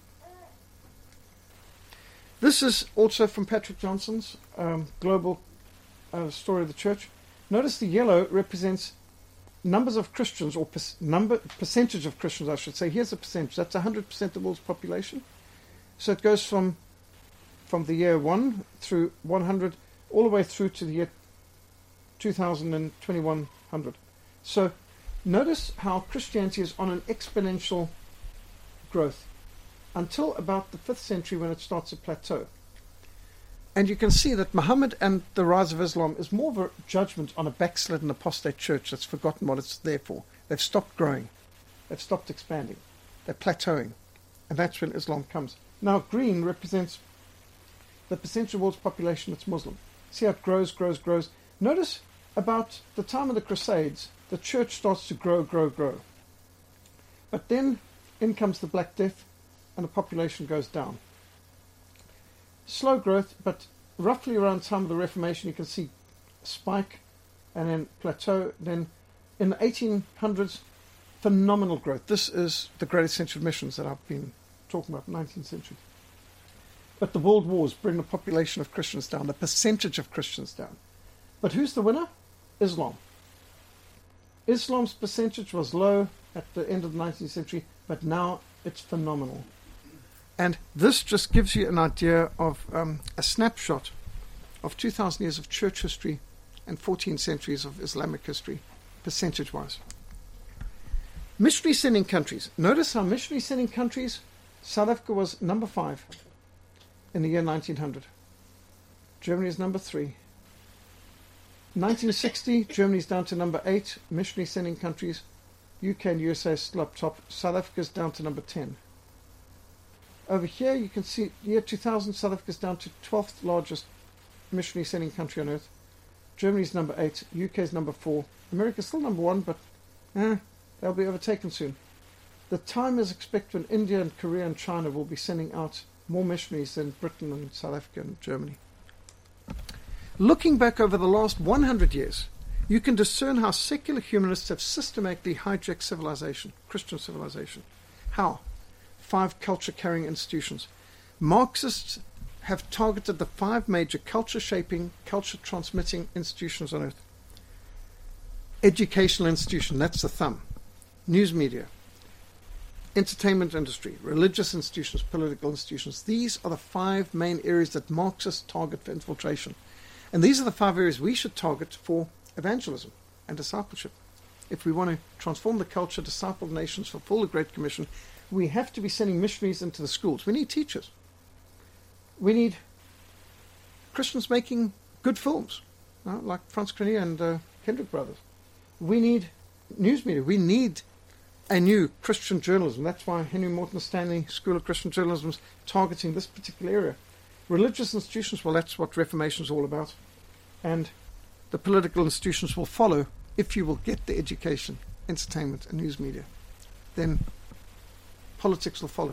This is also from Patrick Johnson's um, Global uh, Story of the Church. Notice the yellow represents numbers of Christians, or per- number percentage of Christians, I should say. Here's a percentage. That's one hundred percent of the world's population. So it goes from from the year one through one hundred, all the way through to the year two thousand and twenty-one hundred. So notice how Christianity is on an exponential growth until about the fifth century, when it starts to plateau. And you can see that Muhammad and the rise of Islam is more of a judgment on a backslidden apostate church that's forgotten what it's there for. They've stopped growing. They've stopped expanding. They're plateauing. And that's when Islam comes. Now, green represents the percentage of the world's population that's Muslim. See how it grows, grows, grows. Notice about the time of the Crusades, the church starts to grow, grow, grow. But then in comes the Black Death, and the population goes down. Slow growth, but roughly around the time of the Reformation, you can see spike and then plateau. Then in the eighteen hundreds, phenomenal growth. This is the greatest century of missions that I've been talking about, nineteenth century. But the world wars bring the population of Christians down, the percentage of Christians down. But who's the winner? Islam. Islam's percentage was low at the end of the nineteenth century, but now it's phenomenal. And this just gives you an idea of um, a snapshot of two thousand years of church history and fourteen centuries of Islamic history, percentage-wise. Missionary sending countries. Notice how missionary sending countries, South Africa was number five in the year nineteen hundred. Germany is number three. nineteen sixty, Germany's down to number eight. Missionary sending countries, U K and U S A is still up top. South Africa's down to number ten. Over here, you can see year two thousand, South Africa's down to twelfth largest missionary sending country on earth. Germany's number eight, U K's number four. America's still number one, but eh, they'll be overtaken soon. The time is expected when India and Korea and China will be sending out more missionaries than Britain and South Africa and Germany. Looking back over the last one hundred years, you can discern how secular humanists have systematically hijacked civilization, Christian civilization. How? Five culture-carrying institutions. Marxists have targeted the five major culture-shaping, culture-transmitting institutions on earth. Educational institution, that's the thumb. News media. Entertainment industry. Religious institutions. Political institutions. These are the five main areas that Marxists target for infiltration. And these are the five areas we should target for evangelism and discipleship. If we want to transform the culture, disciple nations, fulfill the Great Commission, we have to be sending missionaries into the schools. We need teachers. We need Christians making good films, uh, like Franz Krenner and uh, Kendrick Brothers. We need news media. We need a new Christian journalism. That's why Henry Morton Stanley School of Christian Journalism is targeting this particular area. Religious institutions, well, that's what Reformation is all about. And the political institutions will follow if you will get the education, entertainment, and news media. Then politics will follow.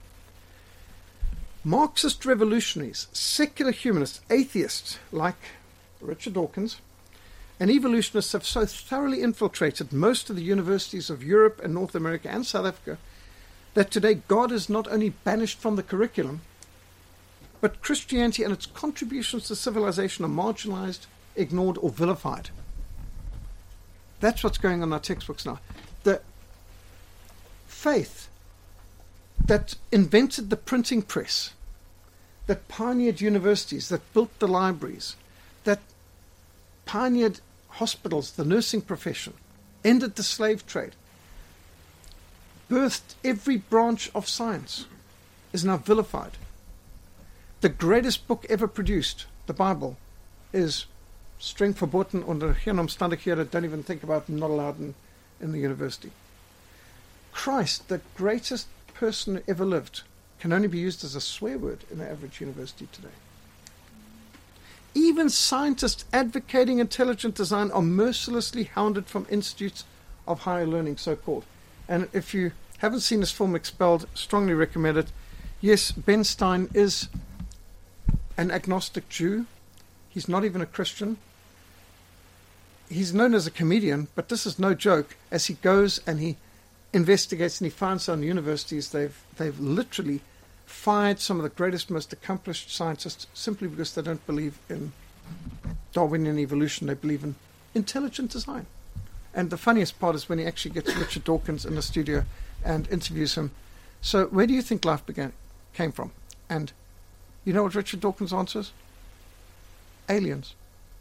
Marxist revolutionaries, secular humanists, atheists like Richard Dawkins, and evolutionists have so thoroughly infiltrated most of the universities of Europe and North America and South Africa that today God is not only banished from the curriculum, but Christianity and its contributions to civilization are marginalized, ignored, or vilified. That's what's going on in our textbooks now. The faith that invented the printing press, that pioneered universities, that built the libraries, that pioneered hospitals, the nursing profession, ended the slave trade, birthed every branch of science, is now vilified. The greatest book ever produced, the Bible, is streng verboten onder geen omstandighede, don't even think about it, not allowed in, in the university. Christ, the greatest person who ever lived, can only be used as a swear word in the average university today. Even scientists advocating intelligent design are mercilessly hounded from institutes of higher learning, so-called. And if you haven't seen his film Expelled, strongly recommend it. Yes, Ben Stein is an agnostic Jew. He's not even a Christian. He's known as a comedian, but this is no joke. As he goes and he investigates and he finds out in universities they've they've literally fired some of the greatest, most accomplished scientists simply because they don't believe in Darwinian evolution. They believe in intelligent design. And the funniest part is when he actually gets Richard Dawkins in the studio and interviews him. So where do you think life began came from? And you know what Richard Dawkins answers? Aliens.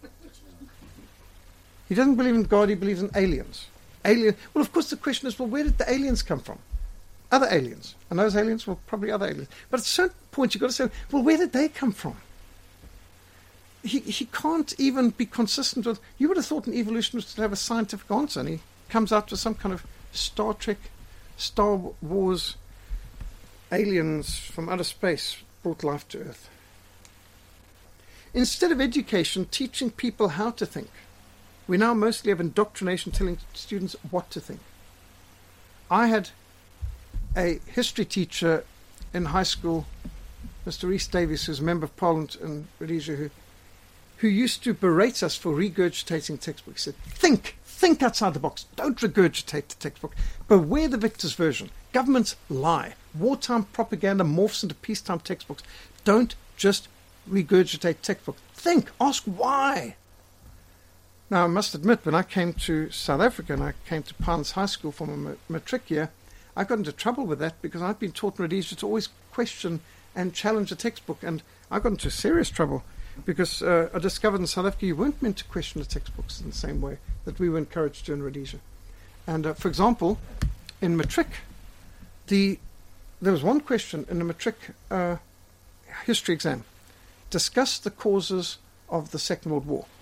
He doesn't believe in God, he believes in aliens. Alien. Well, of course, the question is, well, where did the aliens come from? Other aliens. And those aliens, well, probably other aliens. But at a certain point, you've got to say, well, where did they come from? He he can't even be consistent with... You would have thought an evolutionist would have a scientific answer, and he comes out with some kind of Star Trek, Star Wars, aliens from outer space brought life to Earth. Instead of education, teaching people how to think, we now mostly have indoctrination telling students what to think. I had a history teacher in high school, Mister Rhys Davies, who's a member of Parliament in Rhodesia, who, who used to berate us for regurgitating textbooks. He said, think, think outside the box. Don't regurgitate the textbook. Beware the victor's version. Governments lie. Wartime propaganda morphs into peacetime textbooks. Don't just regurgitate textbooks. Think, ask why. Now, I must admit, when I came to South Africa and I came to Pines High School for my matric year, I got into trouble with that because I'd been taught in Rhodesia to always question and challenge a textbook. And I got into serious trouble because uh, I discovered in South Africa you weren't meant to question the textbooks in the same way that we were encouraged to in Rhodesia. And, uh, for example, in matric, the, there was one question in the matric uh, history exam. Discuss the causes of the Second World War.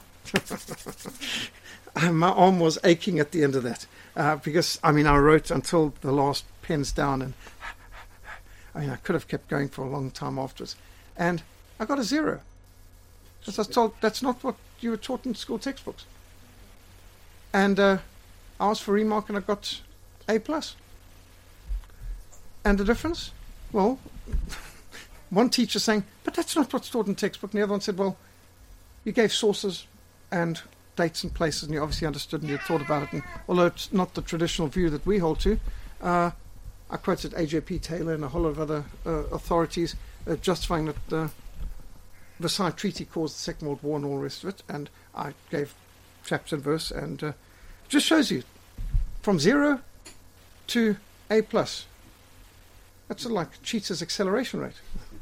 My arm was aching at the end of that uh, because, I mean, I wrote until the last pen's down, and I mean, I could have kept going for a long time afterwards. And I got a zero. Because I was told that's not what you were taught in school textbooks. And uh, I asked for a remark and I got A plus. And the difference? Well, one teacher saying, but that's not what's taught in textbook. And the other one said, well, you gave sources and dates and places, and you obviously understood and you thought about it. And although it's not the traditional view that we hold to, uh, I quoted A J P Taylor and a whole lot of other uh, authorities uh, justifying that the Versailles Treaty caused the Second World War and all the rest of it. And I gave chapter and verse, and uh, just shows you from zero to A plus. That's sort of like cheetah's acceleration rate.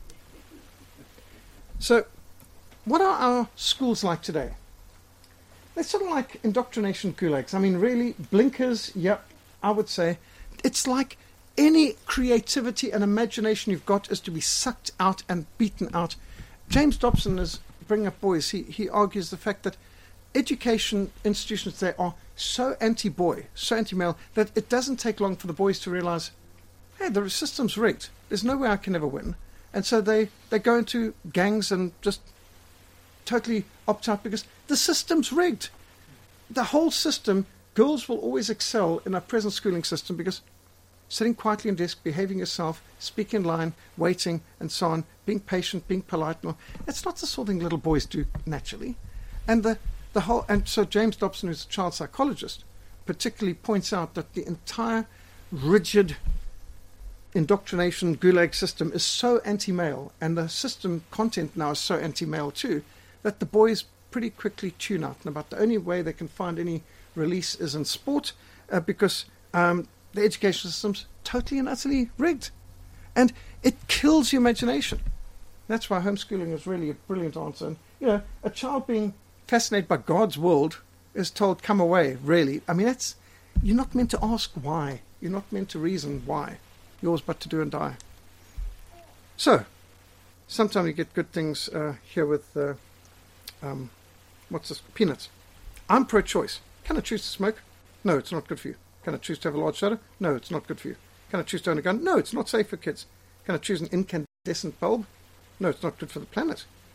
So, what are our schools like today? They're sort of like indoctrination gulags. I mean, really, blinkers, yep, I would say. It's like any creativity and imagination you've got is to be sucked out and beaten out. James Dobson is bringing up boys. He, he argues the fact that education institutions today are so anti-boy, so anti-male, that it doesn't take long for the boys to realize, hey, the system's rigged. There's no way I can ever win. And so they, they go into gangs and just totally opt out because the system's rigged. The whole system, girls will always excel in our present schooling system because sitting quietly in desk, behaving yourself, speaking in line, waiting, and so on, being patient, being polite, no, it's not the sort of thing little boys do naturally. And the, the whole, and so James Dobson, who's a child psychologist, particularly points out that the entire rigid indoctrination gulag system is so anti-male, and the system content now is so anti-male too, that the boys pretty quickly tune out. And about the only way they can find any release is in sport, uh, because um, the education system's totally and utterly rigged. And it kills your imagination. That's why homeschooling is really a brilliant answer. And, you know, a child being fascinated by God's world is told, come away, really. I mean, that's, you're not meant to ask why. You're not meant to reason why. Yours but to do and die. So, sometimes you get good things uh, here with, uh, um, what's this, peanuts. I'm pro-choice. Can I choose to smoke? No, it's not good for you. Can I choose to have a large soda? No, it's not good for you. Can I choose to own a gun? No, it's not safe for kids. Can I choose an incandescent bulb? No, it's not good for the planet.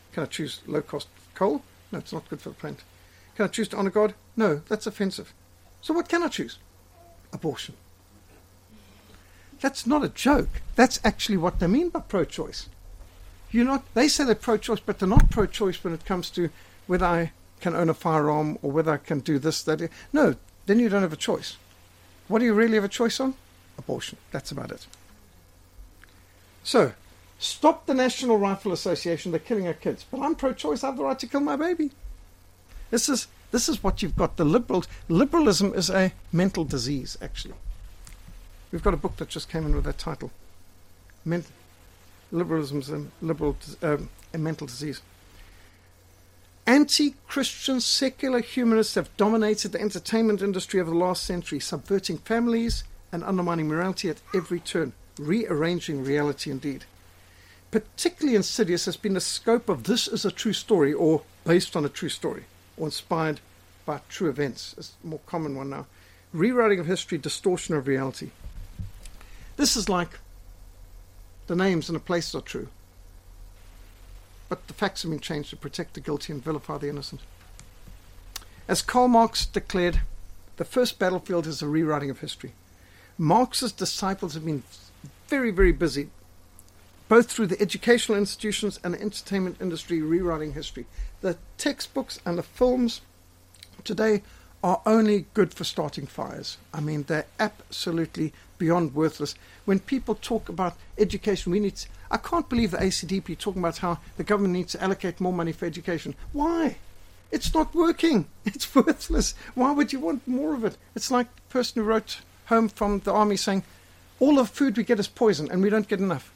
Can I choose low-cost coal? No, it's not good for the planet. Can I choose to honour God? No, that's offensive. So what can I choose? Abortion. That's not a joke. That's actually what they mean by pro-choice. You're not. They say they're pro-choice, but they're not pro-choice when it comes to whether I can own a firearm or whether I can do this, that. No, then you don't have a choice. What do you really have a choice on? Abortion. That's about it. So, stop the National Rifle Association. They're killing our kids. But I'm pro-choice. I have the right to kill my baby. This is this is what you've got. The liberals. Liberalism is a mental disease, actually. We've got a book that just came in with that title. Men- Liberalism is a, liberal, um, a mental disease. Anti-Christian secular humanists have dominated the entertainment industry over the last century, subverting families and undermining morality at every turn, rearranging reality indeed. Particularly insidious has been the scope of "this is a true story" or "based on a true story" or "inspired by true events." It's a more common one now. Rewriting of history, distortion of reality. This is like the names and the places are true, but the facts have been changed to protect the guilty and vilify the innocent. As Karl Marx declared, the first battlefield is a rewriting of history. Marx's disciples have been very, very busy, both through the educational institutions and the entertainment industry, rewriting history. The textbooks and the films today are only good for starting fires. I mean, they're absolutely beyond worthless. When people talk about education, we need to, I can't believe the A C D P talking about how the government needs to allocate more money for education. Why? It's not working. It's worthless. Why would you want more of it? It's like the person who wrote home from the army saying, all the food we get is poison and we don't get enough.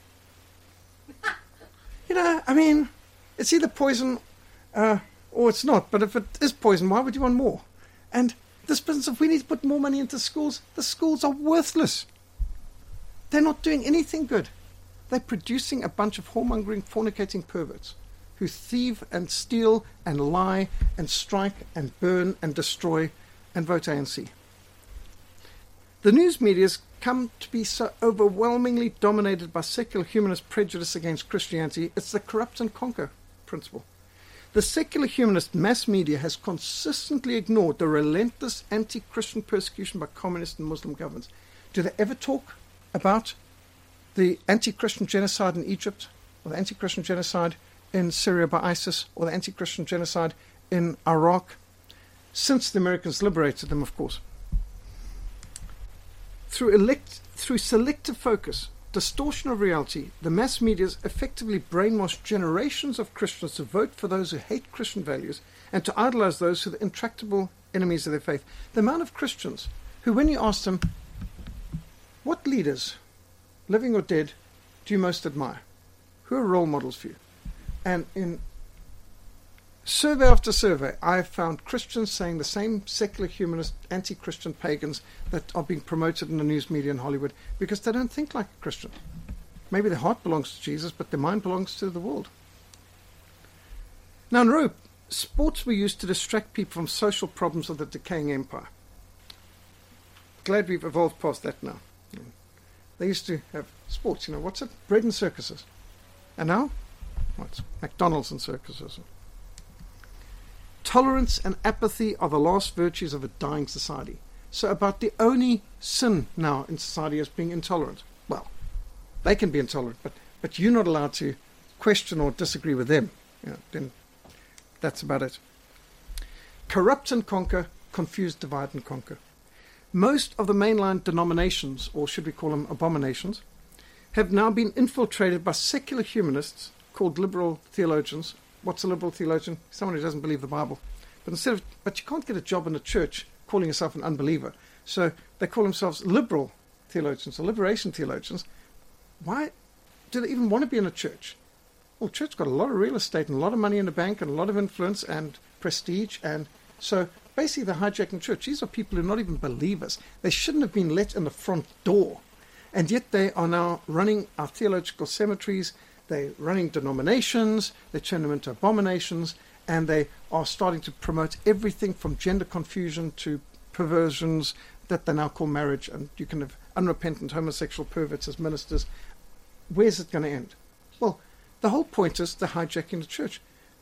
You know, I mean, it's either poison uh, or it's not. But if it is poison, why would you want more? And this business of we need to put more money into schools, the schools are worthless. They're not doing anything good. They're producing a bunch of whoremongering, fornicating perverts who thieve and steal and lie and strike and burn and destroy and vote A N C. The news media has come to be so overwhelmingly dominated by secular humanist prejudice against Christianity. It's the corrupt and conquer principle. The secular humanist mass media has consistently ignored the relentless anti-Christian persecution by communist and Muslim governments. Do they ever talk about the anti-Christian genocide in Egypt, or the anti-Christian genocide in Syria by ISIS, or the anti-Christian genocide in Iraq? Since the Americans liberated them, of course. Through, elect, through selective focus, distortion of reality, the mass media has effectively brainwashed generations of Christians to vote for those who hate Christian values and to idolize those who are the intractable enemies of their faith. The amount of Christians who, when you ask them, what leaders, living or dead, do you most admire? Who are role models for you? And in survey after survey, I have found Christians saying the same secular humanist, anti-Christian pagans that are being promoted in the news media in Hollywood because they don't think like a Christian. Maybe their heart belongs to Jesus, but their mind belongs to the world. Now in Europe, sports were used to distract people from social problems of the decaying empire. Glad we've evolved past that now. They used to have sports, you know, what's it? Bread and circuses. And now? What's McDonald's and circuses. Tolerance and apathy are the last virtues of a dying society. So about the only sin now in society is being intolerant. Well, they can be intolerant, but, but you're not allowed to question or disagree with them. You know, then that's about it. Corrupt and conquer, confuse, divide and conquer. Most of the mainline denominations, or should we call them abominations, have now been infiltrated by secular humanists called liberal theologians. What's a liberal theologian? Someone who doesn't believe the Bible. But instead of, but you can't get a job in a church calling yourself an unbeliever. So they call themselves liberal theologians or liberation theologians. Why do they even want to be in a church? Well, church's got a lot of real estate and a lot of money in the bank and a lot of influence and prestige. And so basically they're hijacking church. These are people who are not even believers. They shouldn't have been let in the front door. And yet they are now running our theological cemeteries. They're running denominations, they turn them into abominations, and they are starting to promote everything from gender confusion to perversions that they now call marriage, and you can have unrepentant homosexual perverts as ministers. Where's it going to end? Well, the whole point is they're hijacking the church.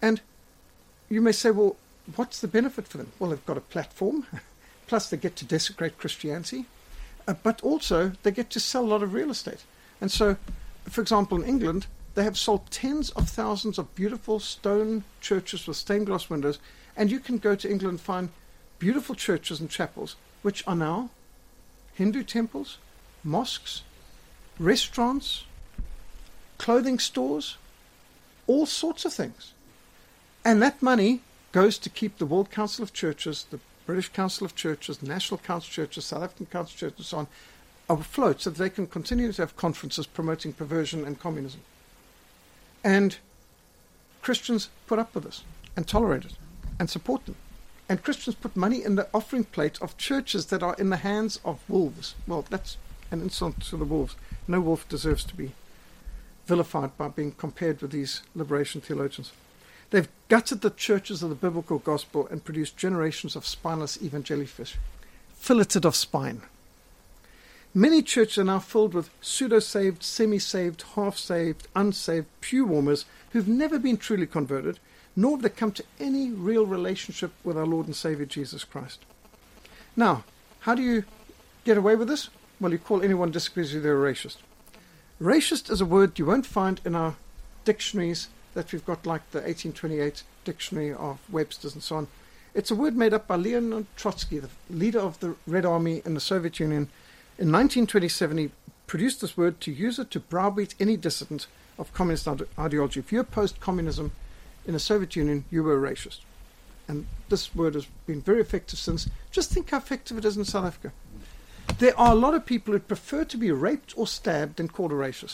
And you may say, well, what's the benefit for them? Well, they've got a platform, plus they get to desecrate Christianity, uh, but also they get to sell a lot of real estate. And so, for example, in England, they have sold tens of thousands of beautiful stone churches with stained glass windows, and you can go to England and find beautiful churches and chapels, which are now Hindu temples, mosques, restaurants, clothing stores, all sorts of things. And that money goes to keep the World Council of Churches, the British Council of Churches, National Council of Churches, South African Council of Churches, and so on, afloat so that they can continue to have conferences promoting perversion and communism. And Christians put up with this and tolerate it and support them. And Christians put money in the offering plate of churches that are in the hands of wolves. Well, that's an insult to the wolves. No wolf deserves to be vilified by being compared with these liberation theologians. They've gutted the churches of the biblical gospel and produced generations of spineless evangelifish, filleted of spine. Many churches are now filled with pseudo-saved, semi-saved, half-saved, unsaved pew warmers who've never been truly converted, nor have they come to any real relationship with our Lord and Savior Jesus Christ. Now, how do you get away with this? Well, you call anyone who disagrees with you a racist. Racist is a word you won't find in our dictionaries that we've got, like the eighteen twenty-eight dictionary of Webster's and so on. It's a word made up by Leonid Trotsky, the leader of the Red Army in the Soviet Union. In nineteen twenty-seven, he produced this word to use it to browbeat any dissident of communist ide- ideology. If you opposed communism in the Soviet Union, you were a racist. And this word has been very effective since. Just think how effective it is in South Africa. There are a lot of people who prefer to be raped or stabbed than called a racist.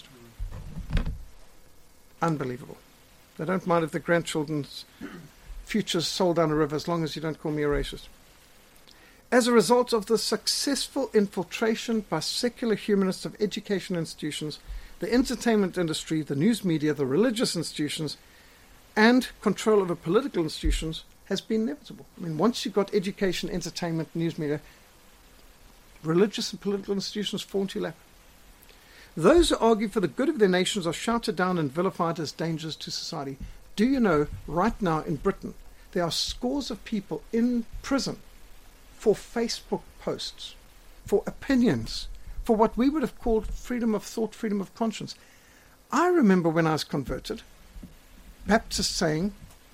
Unbelievable. They don't mind if their grandchildren's future's sold down a river as long as you don't call me a racist. As a result of the successful infiltration by secular humanists of education institutions, the entertainment industry, the news media, the religious institutions, and control over political institutions has been inevitable. I mean, once you've got education, entertainment, news media, religious and political institutions fall into your lap. Those who argue for the good of their nations are shouted down and vilified as dangers to society. Do you know, right now in Britain, there are scores of people in prison for Facebook posts, for opinions, for what we would have called freedom of thought, freedom of conscience. I remember when I was converted, Baptists saying,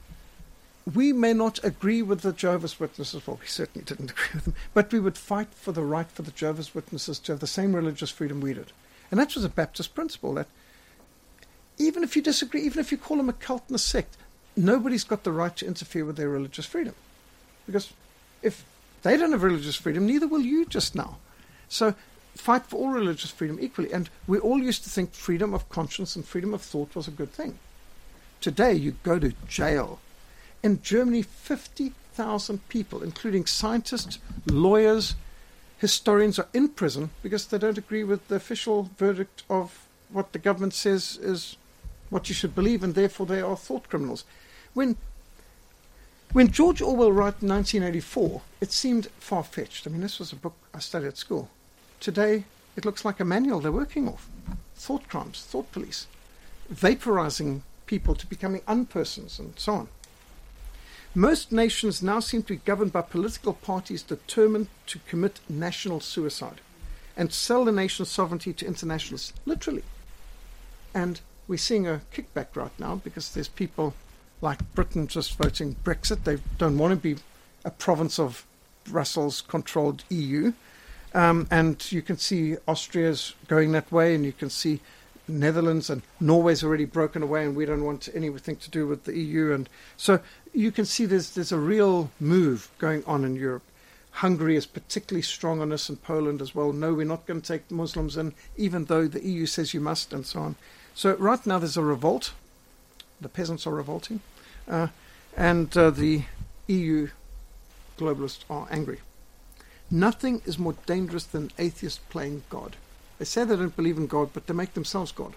we may not agree with the Jehovah's Witnesses, well, we certainly didn't agree with them, but we would fight for the right for the Jehovah's Witnesses to have the same religious freedom we did. And that was a Baptist principle, that even if you disagree, even if you call them a cult and a sect, nobody's got the right to interfere with their religious freedom. Because if they don't have religious freedom, neither will you just now. So fight for all religious freedom equally. And we all used to think freedom of conscience and freedom of thought was a good thing. Today, you go to jail. In Germany, fifty thousand people, including scientists, lawyers, historians, are in prison because they don't agree with the official verdict of what the government says is what you should believe, and therefore they are thought criminals. When when George Orwell wrote in nineteen eighty-four, it seemed far-fetched. I mean, this was a book I studied at school. Today, it looks like a manual they're working off. Thought crimes, thought police, vaporizing people to becoming unpersons, and so on. Most nations now seem to be governed by political parties determined to commit national suicide and sell the nation's sovereignty to internationalists, literally. And we're seeing a kickback right now because there's people like Britain just voting Brexit. They don't want to be a province of Brussels-controlled E U. Um, and you can see Austria's going that way, and you can see Netherlands and Norway's already broken away, and we don't want anything to do with the E U. And so you can see there's there's a real move going on in Europe. Hungary is particularly strong on this, and Poland as well. No, we're not going to take Muslims in, even though the E U says you must, and so on. So right now there's a revolt. The peasants are revolting, uh, and uh, the E U globalists are angry. Nothing is more dangerous than atheists playing God. They say they don't believe in God, but they make themselves God.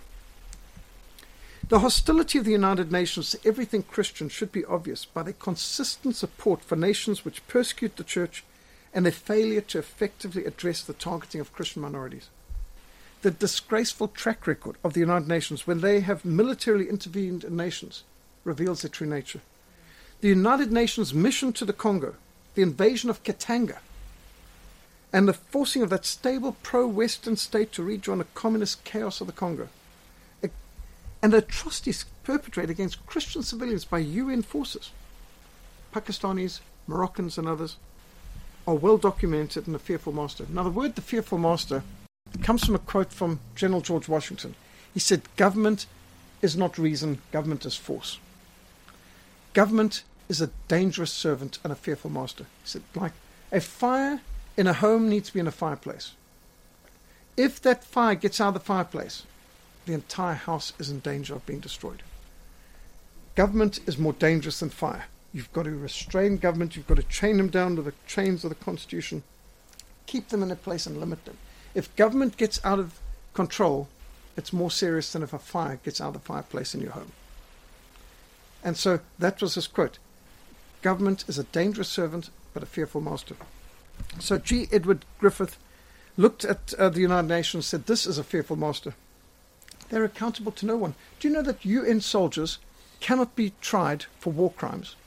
The hostility of the United Nations to everything Christian should be obvious by their consistent support for nations which persecute the church and their failure to effectively address the targeting of Christian minorities. The disgraceful track record of the United Nations when they have militarily intervened in nations reveals their true nature. The United Nations mission to the Congo, the invasion of Katanga, and the forcing of that stable pro-Western state to rejoin the communist chaos of the Congo, and the atrocities perpetrated against Christian civilians by U N forces, Pakistanis, Moroccans and others, are well documented in The Fearful Master. Now the word the Fearful Master comes from a quote from General George Washington. He said, government is not reason, government is force. Government is a dangerous servant and a fearful master. He said, like a fire in a home needs to be in a fireplace. If that fire gets out of the fireplace, the entire house is in danger of being destroyed. Government is more dangerous than fire. You've got to restrain government. You've got to chain them down to the chains of the Constitution, keep them in a place and limit them. If government gets out of control, it's more serious than if a fire gets out of the fireplace in your home. And so that was his quote. Government is a dangerous servant, but a fearful master. So G. Edward Griffith looked at uh, the United Nations and said, this is a fearful master. They're accountable to no one. Do you know that U N soldiers cannot be tried for war crimes?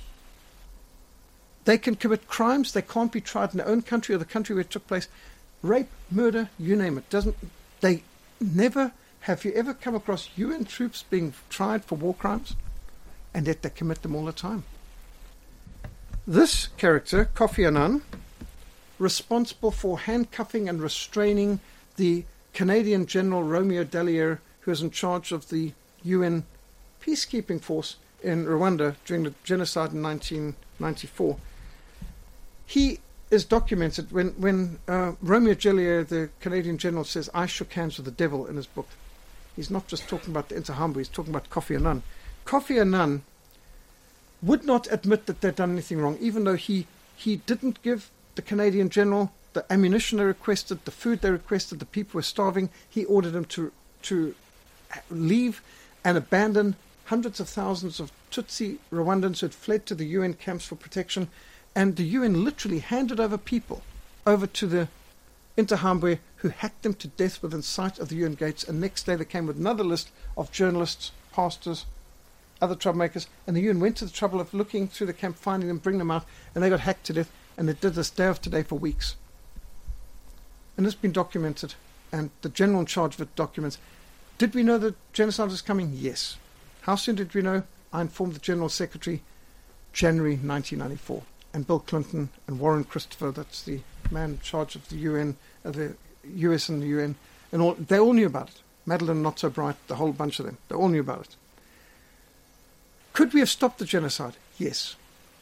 They can commit crimes. They can't be tried in their own country or the country where it took place. Rape, murder, you name it. Doesn't they never have you ever come across U N troops being tried for war crimes? And yet they commit them all the time. This character, Kofi Annan, responsible for handcuffing and restraining the Canadian General Romeo Dallaire, who was in charge of the U N peacekeeping force in Rwanda during the genocide in nineteen ninety-four. He is documented when, when uh, Romeo Dallaire, the Canadian general, says, I shook hands with the devil in his book. He's not just talking about the Interahamwe, he's talking about Kofi Annan. Kofi Annan would not admit that they'd done anything wrong, even though he, he didn't give the Canadian general the ammunition they requested, the food they requested, the people were starving. He ordered them to, to leave and abandon hundreds of thousands of Tutsi Rwandans who had fled to the U N camps for protection. And the U N literally handed over people over to the Interahamwe who hacked them to death within sight of the U N gates. And next day they came with another list of journalists, pastors, other troublemakers. And the U N went to the trouble of looking through the camp, finding them, bringing them out. And they got hacked to death. And they did this day after day for weeks. And this has been documented. And the general in charge of it documents. Did we know that genocide was coming? Yes. How soon did we know? I informed the General Secretary January nineteen ninety-four. And Bill Clinton and Warren Christopher, that's the man in charge of the U N, uh, the U S and the U N, and all, they all knew about it. Madeleine Not So Bright, the whole bunch of them, they all knew about it. Could we have stopped the genocide? Yes.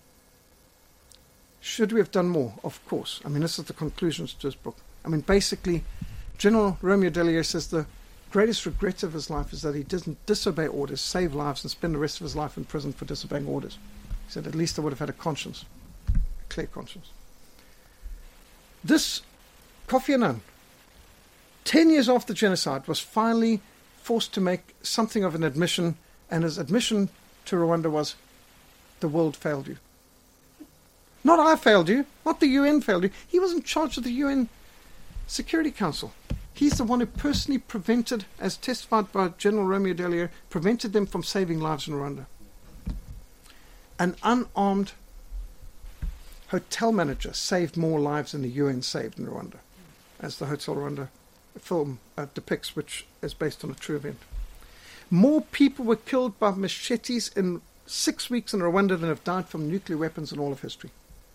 Should we have done more? Of course. I mean, this is the conclusions to this book. I mean, basically, General Romeo Dallaire says the greatest regret of his life is that he didn't disobey orders, save lives, and spend the rest of his life in prison for disobeying orders. He said, at least I would have had a conscience. Clear conscience. This Kofi Annan, ten years after genocide, was finally forced to make something of an admission, and his admission to Rwanda was, the world failed you. Not I failed you, not the U N failed you. He was in charge of the U N Security Council. He's the one who personally prevented, as testified by General Romeo Dallaire, prevented them from saving lives in Rwanda. An unarmed hotel manager saved more lives than the U N saved in Rwanda, as the Hotel Rwanda film uh, depicts, which is based on a true event. More people were killed by machetes in six weeks in Rwanda than have died from nuclear weapons in all of history.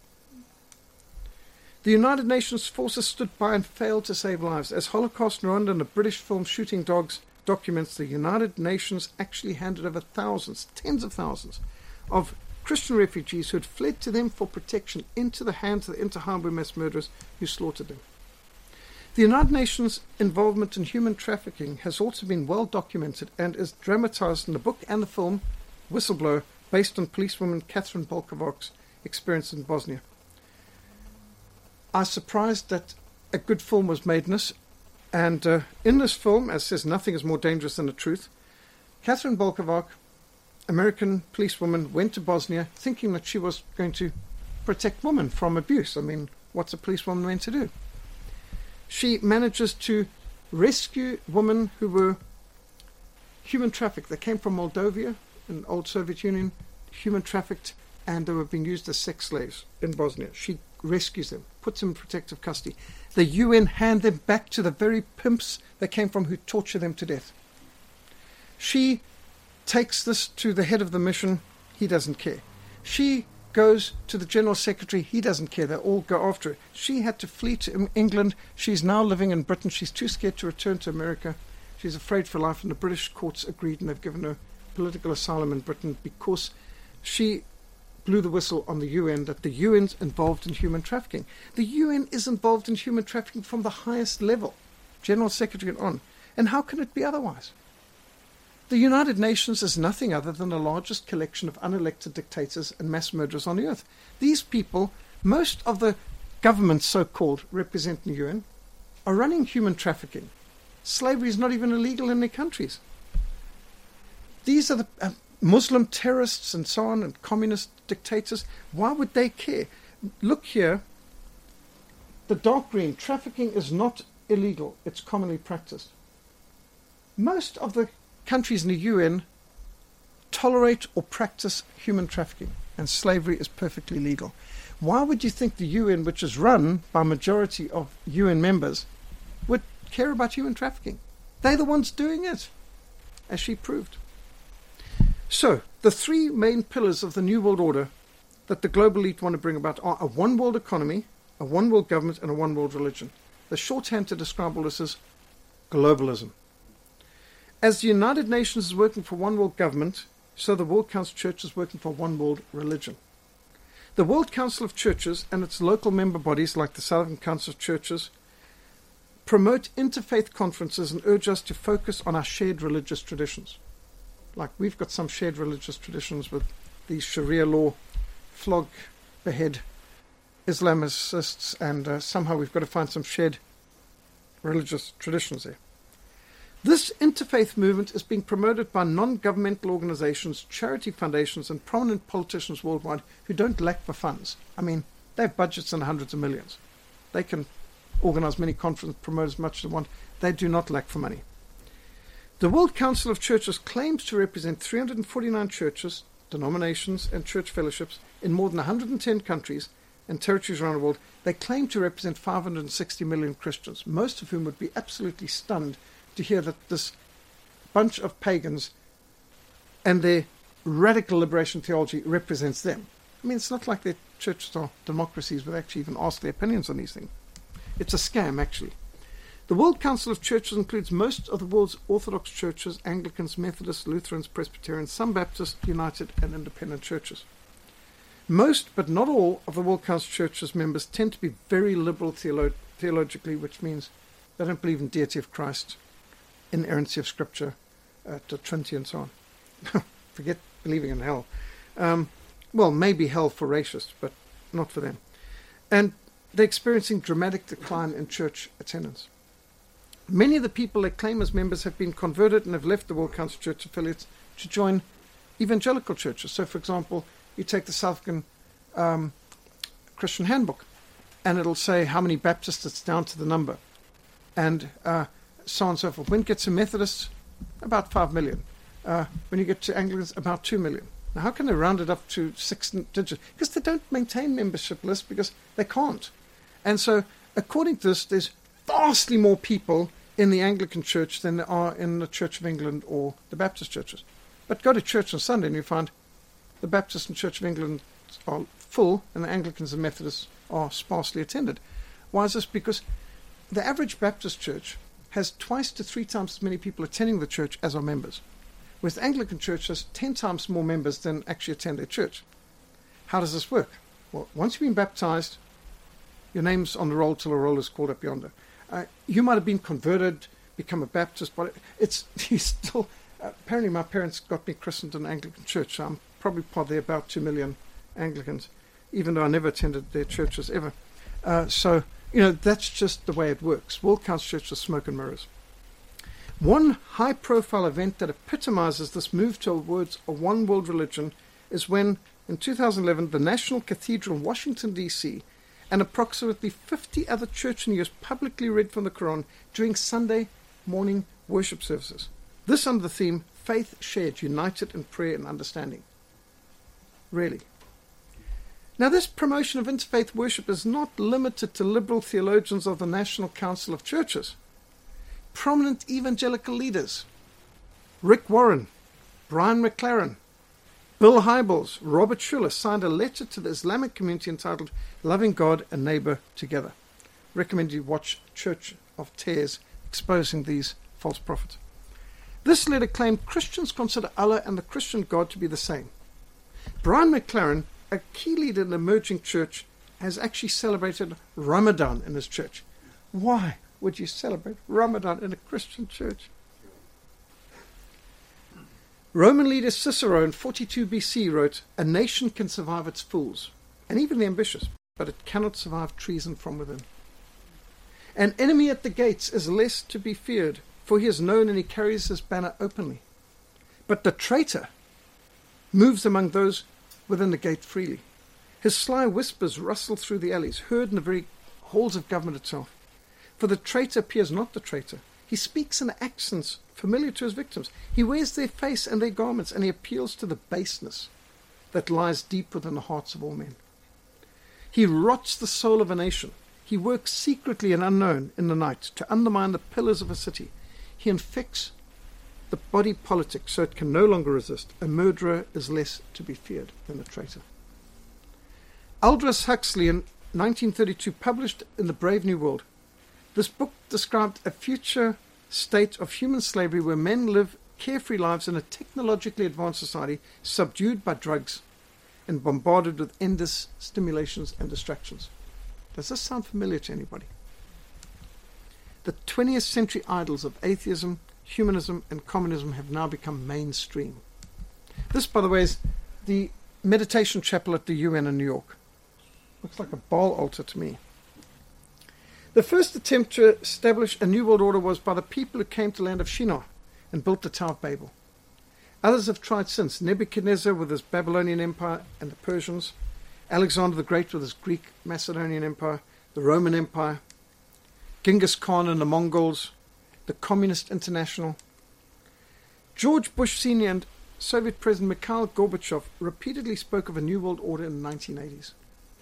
The United Nations forces stood by and failed to save lives. As Holocaust in Rwanda and the British film Shooting Dogs documents, the United Nations actually handed over thousands, tens of thousands, of Christian refugees who had fled to them for protection into the hands of the Interahamwe mass murderers who slaughtered them. The United Nations involvement in human trafficking has also been well documented and is dramatized in the book and the film Whistleblower, based on policewoman Catherine Bolkovok's experience in Bosnia. I was surprised that a good film was made in this, and uh, in this film, as says, nothing is more dangerous than the truth, Catherine Bolkovok, American policewoman, went to Bosnia thinking that she was going to protect women from abuse. I mean, what's a policewoman meant to do? She manages to rescue women who were human trafficked. They came from Moldova, in old Soviet Union, human trafficked, and they were being used as sex slaves in Bosnia. She rescues them, puts them in protective custody. The U N hand them back to the very pimps they came from who torture them to death. She takes this to the head of the mission. He doesn't care. She goes to the General Secretary. He doesn't care. They all go after her. She had to flee to England. She's now living in Britain. She's too scared to return to America. She's afraid for life, and the British courts agreed, and they've given her political asylum in Britain because she blew the whistle on the U N that the U N's involved in human trafficking. The U N is involved in human trafficking from the highest level, General Secretary and on. And how can it be otherwise? The United Nations is nothing other than the largest collection of unelected dictators and mass murderers on the earth. These people, most of the governments so-called representing the U N, are running human trafficking. Slavery is not even illegal in their countries. These are the uh, Muslim terrorists and so on, and communist dictators. Why would they care? Look here. The dark green, trafficking is not illegal. It's commonly practiced. Most of the countries in the U N tolerate or practice human trafficking, and slavery is perfectly legal. Why would you think the U N, which is run by a majority of U N members, would care about human trafficking? They're the ones doing it, as she proved. So, the three main pillars of the New World Order that the global elite want to bring about are a one-world economy, a one-world government, and a one-world religion. The shorthand to describe all this is globalism. As the United Nations is working for one-world government, so the World Council of Churches is working for one-world religion. The World Council of Churches and its local member bodies, like the Southern Council of Churches, promote interfaith conferences and urge us to focus on our shared religious traditions. Like we've got some shared religious traditions with these Sharia law, flog, behead Islamicists, and uh, somehow we've got to find some shared religious traditions there. This interfaith movement is being promoted by non-governmental organizations, charity foundations, and prominent politicians worldwide who don't lack for funds. I mean, they have budgets in the hundreds of millions. They can organize many conferences, promote as much as they want. They do not lack for money. The World Council of Churches claims to represent three hundred forty-nine churches, denominations, and church fellowships in more than one hundred ten countries and territories around the world. They claim to represent five hundred sixty million Christians, most of whom would be absolutely stunned to hear that this bunch of pagans and their radical liberation theology represents them. I mean, it's not like their churches are democracies where they actually even ask their opinions on these things. It's a scam, actually. The World Council of Churches includes most of the world's Orthodox churches, Anglicans, Methodists, Lutherans, Presbyterians, some Baptist, United, and independent churches. Most, but not all, of the World Council of Churches members tend to be very liberal theolo- theologically, which means they don't believe in deity of Christ, inerrancy of Scripture, uh, the Trinity, and so on. Forget believing in hell. Um, well, maybe hell for racists, but not for them. And they're experiencing dramatic decline in church attendance. Many of the people they claim as members have been converted and have left the World Council of Church affiliates to join evangelical churches. So, for example, you take the South African um, Christian Handbook, and it'll say how many Baptists, it's down to the number, and uh, so on and so forth. When you get to Methodists, about five million. Uh, when you get to Anglicans, about two million. Now, how can they round it up to six digits? Because they don't maintain membership lists because they can't. And so, according to this, there's vastly more people in the Anglican Church than there are in the Church of England or the Baptist churches. But go to church on Sunday and you find the Baptist and Church of England are full and the Anglicans and Methodists are sparsely attended. Why is this? Because the average Baptist church has twice to three times as many people attending the church as are members, whereas the Anglican Church has ten times more members than actually attend their church. How does this work? Well, once you've been baptized, your name's on the roll till the roll is called up yonder. Uh, you might have been converted, become a Baptist, but it's you still. Uh, apparently, my parents got me christened in an Anglican church. So I'm probably part of the about two million Anglicans, even though I never attended their churches ever. Uh, so you know that's just the way it works. World Council Church is smoke and mirrors. One high-profile event that epitomizes this move towards a one-world religion is when, in two thousand eleven, the National Cathedral in Washington, D C, and approximately fifty other church in the U S publicly read from the Quran during Sunday morning worship services. This under the theme, Faith Shared, United in Prayer and Understanding. Really. Now, this promotion of interfaith worship is not limited to liberal theologians of the National Council of Churches. Prominent evangelical leaders, Rick Warren, Brian McLaren, Bill Hybels, Robert Schuller, signed a letter to the Islamic community entitled Loving God and Neighbor Together. Recommend you watch Church of Tares exposing these false prophets. This letter claimed Christians consider Allah and the Christian God to be the same. Brian McLaren, a key leader in the emerging church, has actually celebrated Ramadan in his church. Why would you celebrate Ramadan in a Christian church? Roman leader Cicero in forty-two B C wrote, "A nation can survive its fools, and even the ambitious, but it cannot survive treason from within. An enemy at the gates is less to be feared, for he is known and he carries his banner openly. But the traitor moves among those within the gate freely. His sly whispers rustle through the alleys, heard in the very halls of government itself. For the traitor appears not the traitor. He speaks in accents familiar to his victims. He wears their face and their garments, and he appeals to the baseness that lies deep within the hearts of all men. He rots the soul of a nation. He works secretly and unknown in the night to undermine the pillars of a city. He infects the body politic so it can no longer resist. A murderer is less to be feared than a traitor." Aldous Huxley in nineteen thirty-two published in The Brave New World. This book described a future state of human slavery where men live carefree lives in a technologically advanced society, subdued by drugs and bombarded with endless stimulations and distractions. Does this sound familiar to anybody? The twentieth century idols of atheism, humanism, and communism have now become mainstream. This, by the way, is the meditation chapel at the U N in New York. Looks like a Baal altar to me. The first attempt to establish a new world order was by the people who came to the land of Shinar and built the Tower of Babel. Others have tried since. Nebuchadnezzar with his Babylonian Empire and the Persians, Alexander the Great with his Greek Macedonian Empire, the Roman Empire, Genghis Khan and the Mongols, the Communist International. George Bush Senior and Soviet President Mikhail Gorbachev repeatedly spoke of a new world order in the nineteen eighties.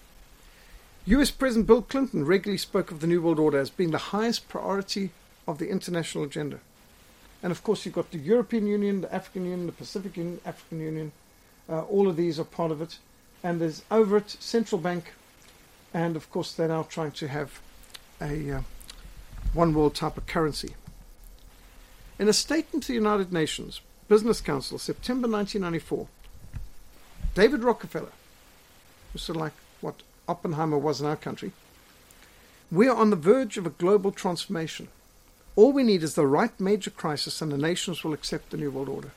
U S President Bill Clinton regularly spoke of the New World Order as being the highest priority of the international agenda. And of course you've got the European Union, the African Union, the Pacific Union, African Union. Uh, all of these are part of it. And there's over it Central Bank. And of course they're now trying to have a uh, one world type of currency. In a statement to the United Nations Business Council, September nineteen ninety-four, David Rockefeller, who's sort of like what Oppenheimer was in our country, "We are on the verge of a global transformation. All we need is the right major crisis and the nations will accept the New World Order."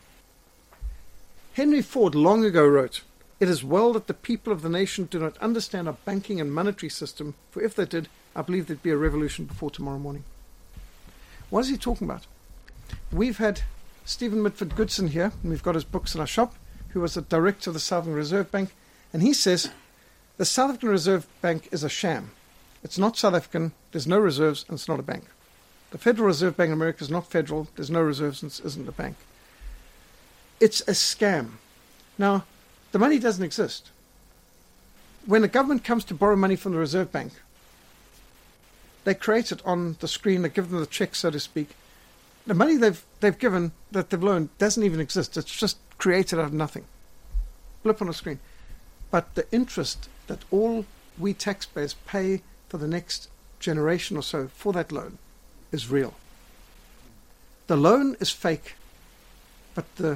Henry Ford long ago wrote, "It is well that the people of the nation do not understand our banking and monetary system, for if they did, I believe there'd be a revolution before tomorrow morning." What is he talking about? We've had Stephen Mitford Goodson here, and we've got his books in our shop, who was the director of the South African Reserve Bank, and he says the South African Reserve Bank is a sham. It's not South African, there's no reserves, and it's not a bank. The Federal Reserve Bank in America is not federal, there's no reserves, and it isn't a bank. It's a scam. Now, the money doesn't exist. When the government comes to borrow money from the Reserve Bank, they create it on the screen, they give them the check, so to speak. The money they've they've given, that they've loaned, doesn't even exist. It's just created out of nothing. Blip on a screen. But the interest that all we taxpayers pay for the next generation or so for that loan is real. The loan is fake, but the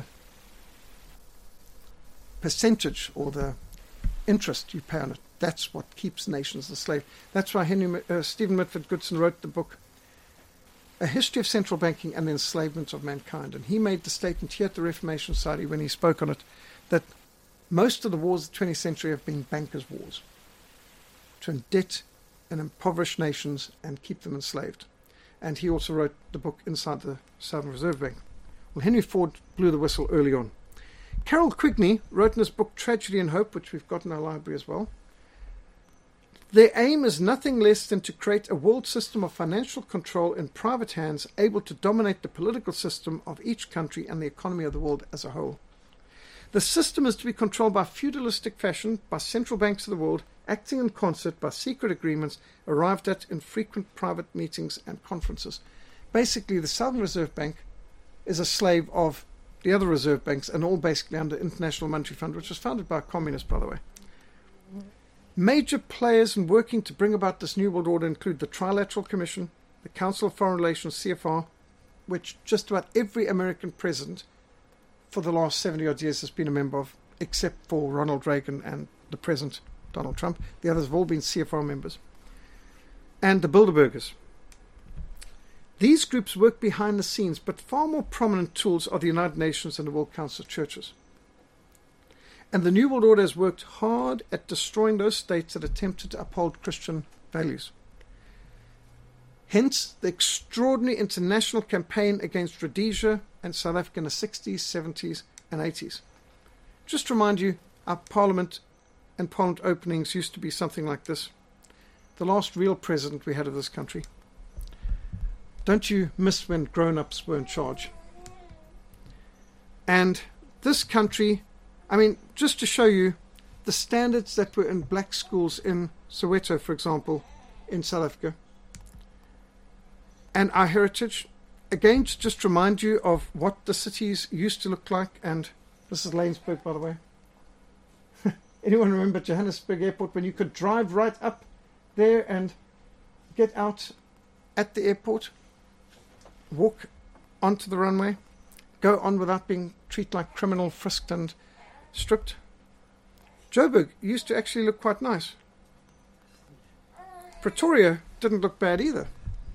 percentage or the interest you pay on it, that's what keeps nations enslaved. That's why Henry uh, Stephen Mitford Goodson wrote the book A History of Central Banking and the Enslavement of Mankind. And he made the statement here at the Reformation Society when he spoke on it that most of the wars of the twentieth century have been bankers' wars to indebt and impoverish nations and keep them enslaved. And he also wrote the book Inside the Southern Reserve Bank. Well, Henry Ford blew the whistle early on. Carroll Quigley wrote in his book Tragedy and Hope, which we've got in our library as well, Their aim is nothing less than to create a world system of financial control in private hands, able to dominate the political system of each country and the economy of the world as a whole. The system is to be controlled by feudalistic fashion, by central banks of the world, acting in concert by secret agreements arrived at in frequent private meetings and conferences. Basically, the Southern Reserve Bank is a slave of the other reserve banks, and all basically under International Monetary Fund, which was founded by a communist, by the way. Major players in working to bring about this New World Order include the Trilateral Commission, the Council of Foreign Relations, C F R, which just about every American president for the last seventy-odd years has been a member of, except for Ronald Reagan and the present Donald Trump. The others have all been C F R members. And the Bilderbergers. These groups work behind the scenes, but far more prominent tools are the United Nations and the World Council of Churches. And the New World Order has worked hard at destroying those states that attempted to uphold Christian values. Hence, the extraordinary international campaign against Rhodesia and South Africa in the sixties, seventies, and eighties. Just to remind you, our parliament and parliament openings used to be something like this. The last real president we had of this country. Don't you miss when grown-ups were in charge? And this country, I mean, just to show you the standards that were in black schools in Soweto, for example, in South Africa, and our heritage, again, to just remind you of what the cities used to look like. And this is Laingsburg, by the way. Anyone remember Johannesburg Airport, when you could drive right up there and get out at the airport, walk onto the runway, go on without being treated like criminal, frisked and stripped? Joburg used to actually look quite nice. Pretoria didn't look bad either.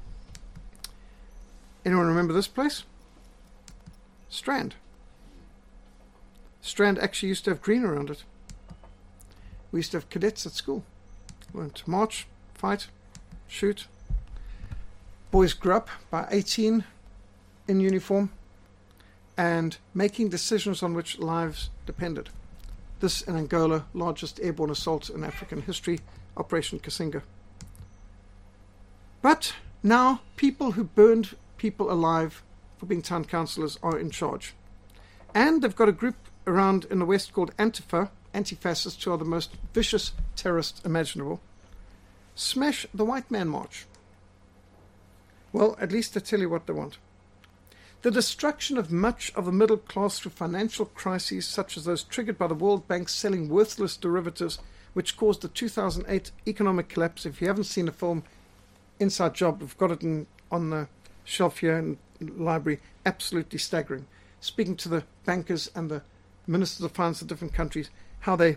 Anyone remember this place? Strand. Strand actually used to have green around it. We used to have cadets at school. Learned to march, fight, shoot. Boys grew up by eighteen in uniform and making decisions on which lives depended. This in Angola, largest airborne assault in African history, Operation Kasinga. But now people who burned people alive for being town councillors are in charge. And they've got a group around in the West called Antifa, anti-fascists, who are the most vicious terrorists imaginable. Smash the white man march. Well, at least they tell you what they want. The destruction of much of the middle class through financial crises such as those triggered by the World Bank selling worthless derivatives, which caused the two thousand eight economic collapse. If you haven't seen the film Inside Job, we've got it in, on the shelf here in the library. Absolutely staggering. Speaking to the bankers and the ministers of finance of different countries, how they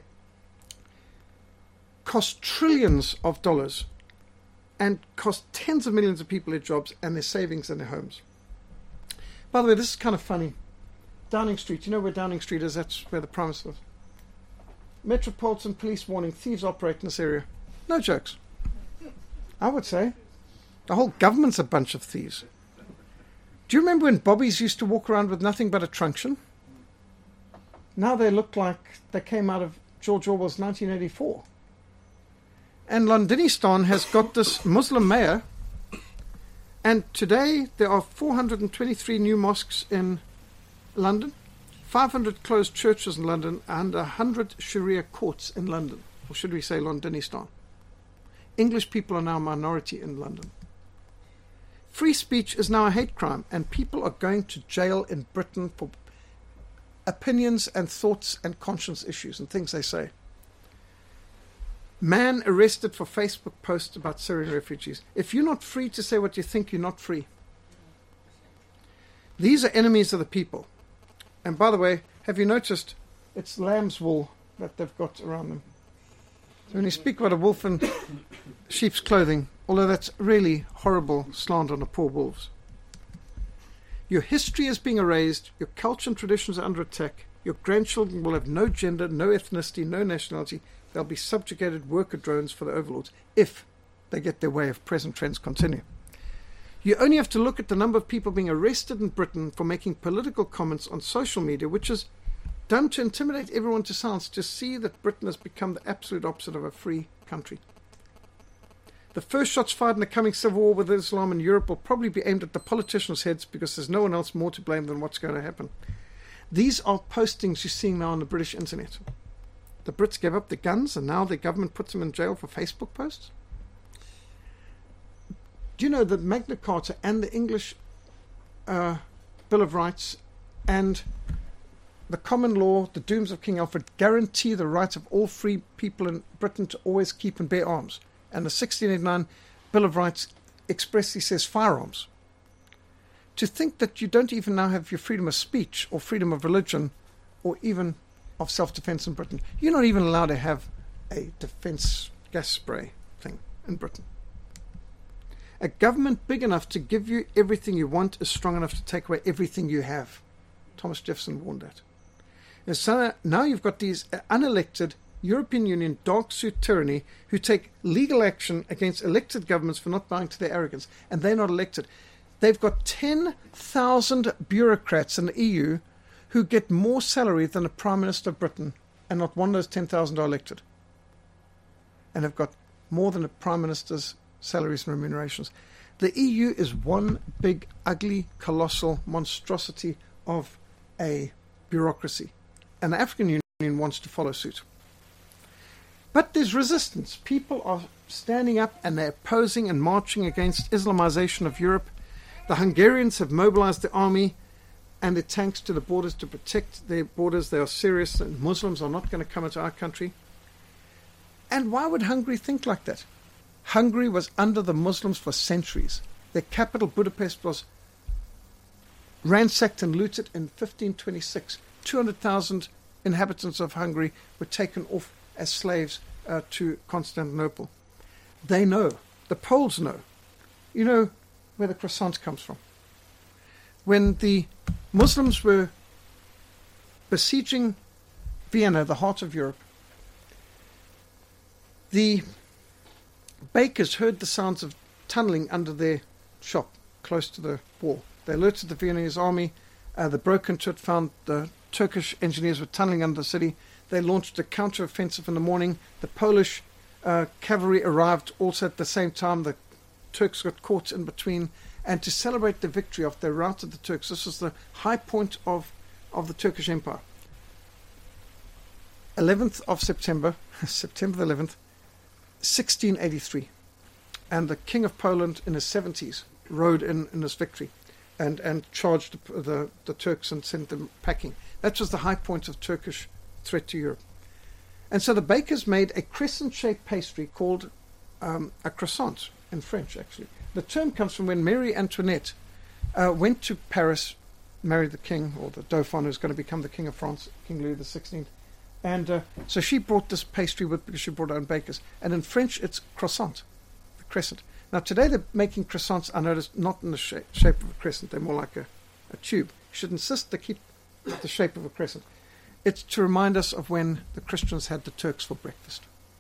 cost trillions of dollars and cost tens of millions of people their jobs and their savings and their homes. By the way, this is kind of funny. Downing Street, you know where Downing Street is? That's where the Prime Minister lives. Metropolitan Police warning, thieves operate in this area. No jokes. I would say. The whole government's a bunch of thieves. Do you remember when bobbies used to walk around with nothing but a truncheon? Now they look like they came out of George Orwell's nineteen eighty-four. And Londonistan has got this Muslim mayor, and today there are four hundred twenty-three new mosques in London, five hundred closed churches in London, and one hundred Sharia courts in London. Or should we say Londonistan? English people are now a minority in London. Free speech is now a hate crime, and people are going to jail in Britain for opinions and thoughts and conscience issues and things they say. Man arrested for Facebook posts about Syrian refugees. If you're not free to say what you think, you're not free. These are enemies of the people. And by the way, have you noticed it's lamb's wool that they've got around them? So when you speak about a wolf in sheep's clothing, although that's really horrible slander on the poor wolves. Your history is being erased, your culture and traditions are under attack, your grandchildren will have no gender, no ethnicity, no nationality. They'll be subjugated worker drones for the overlords if they get their way, if present trends continue. You only have to look at the number of people being arrested in Britain for making political comments on social media, which is done to intimidate everyone to silence, to see that Britain has become the absolute opposite of a free country. The first shots fired in the coming civil war with Islam in Europe will probably be aimed at the politicians' heads because there's no one else more to blame than what's going to happen. These are postings you're seeing now on the British internet. The Brits gave up the guns and now the government puts them in jail for Facebook posts. Do you know that Magna Carta and the English uh, Bill of Rights and the common law, the dooms of King Alfred, guarantee the rights of all free people in Britain to always keep and bear arms? And the sixteen eighty-nine Bill of Rights expressly says firearms. To think that you don't even now have your freedom of speech or freedom of religion or even of self-defense in Britain. You're not even allowed to have a defense gas spray thing in Britain. A government big enough to give you everything you want is strong enough to take away everything you have. Thomas Jefferson warned that. And so now you've got these unelected European Union dark suit tyranny who take legal action against elected governments for not bowing to their arrogance, and they're not elected. They've got ten thousand bureaucrats in the E U who get more salary than the Prime Minister of Britain, and not one of those ten thousand are elected. And have got more than the Prime Minister's salaries and remunerations. The E U is one big, ugly, colossal monstrosity of a bureaucracy. And the African Union wants to follow suit. But there's resistance. People are standing up and they're opposing and marching against Islamization of Europe. The Hungarians have mobilized the army and the tanks to the borders to protect their borders. They are serious, and Muslims are not going to come into our country. And why would Hungary think like that? Hungary was under the Muslims for centuries. Their capital, Budapest, was ransacked and looted in fifteen twenty-six. two hundred thousand inhabitants of Hungary were taken off as slaves uh, to Constantinople. They know. The Poles know. You know where the croissant comes from. When the Muslims were besieging Vienna, the heart of Europe, the bakers heard the sounds of tunneling under their shop close to the wall. They alerted the Viennese army. Uh, they broke into it, found the Turkish engineers were tunneling under the city. They launched a counter-offensive in the morning. The Polish uh, cavalry arrived also at the same time. The Turks got caught in between. And to celebrate the victory of, they routed the Turks. This was the high point of, of the Turkish Empire. eleventh of September, September the eleventh, sixteen eighty-three. And the King of Poland in his seventies rode in in this victory and, and charged the, the, the Turks and sent them packing. That was the high point of Turkish threat to Europe. And so the bakers made a crescent-shaped pastry called um, a croissant in French, actually. The term comes from when Mary Antoinette uh, went to Paris, married the king, or the Dauphin, who's going to become the King of France, King Louis the sixteenth. And uh, so she brought this pastry with because she brought her own bakers. And in French, it's croissant, the crescent. Now, today they're making croissants, I noticed, not in the sh- shape of a crescent. They're more like a, a tube. You should insist to keep the shape of a crescent. It's to remind us of when the Christians had the Turks for breakfast.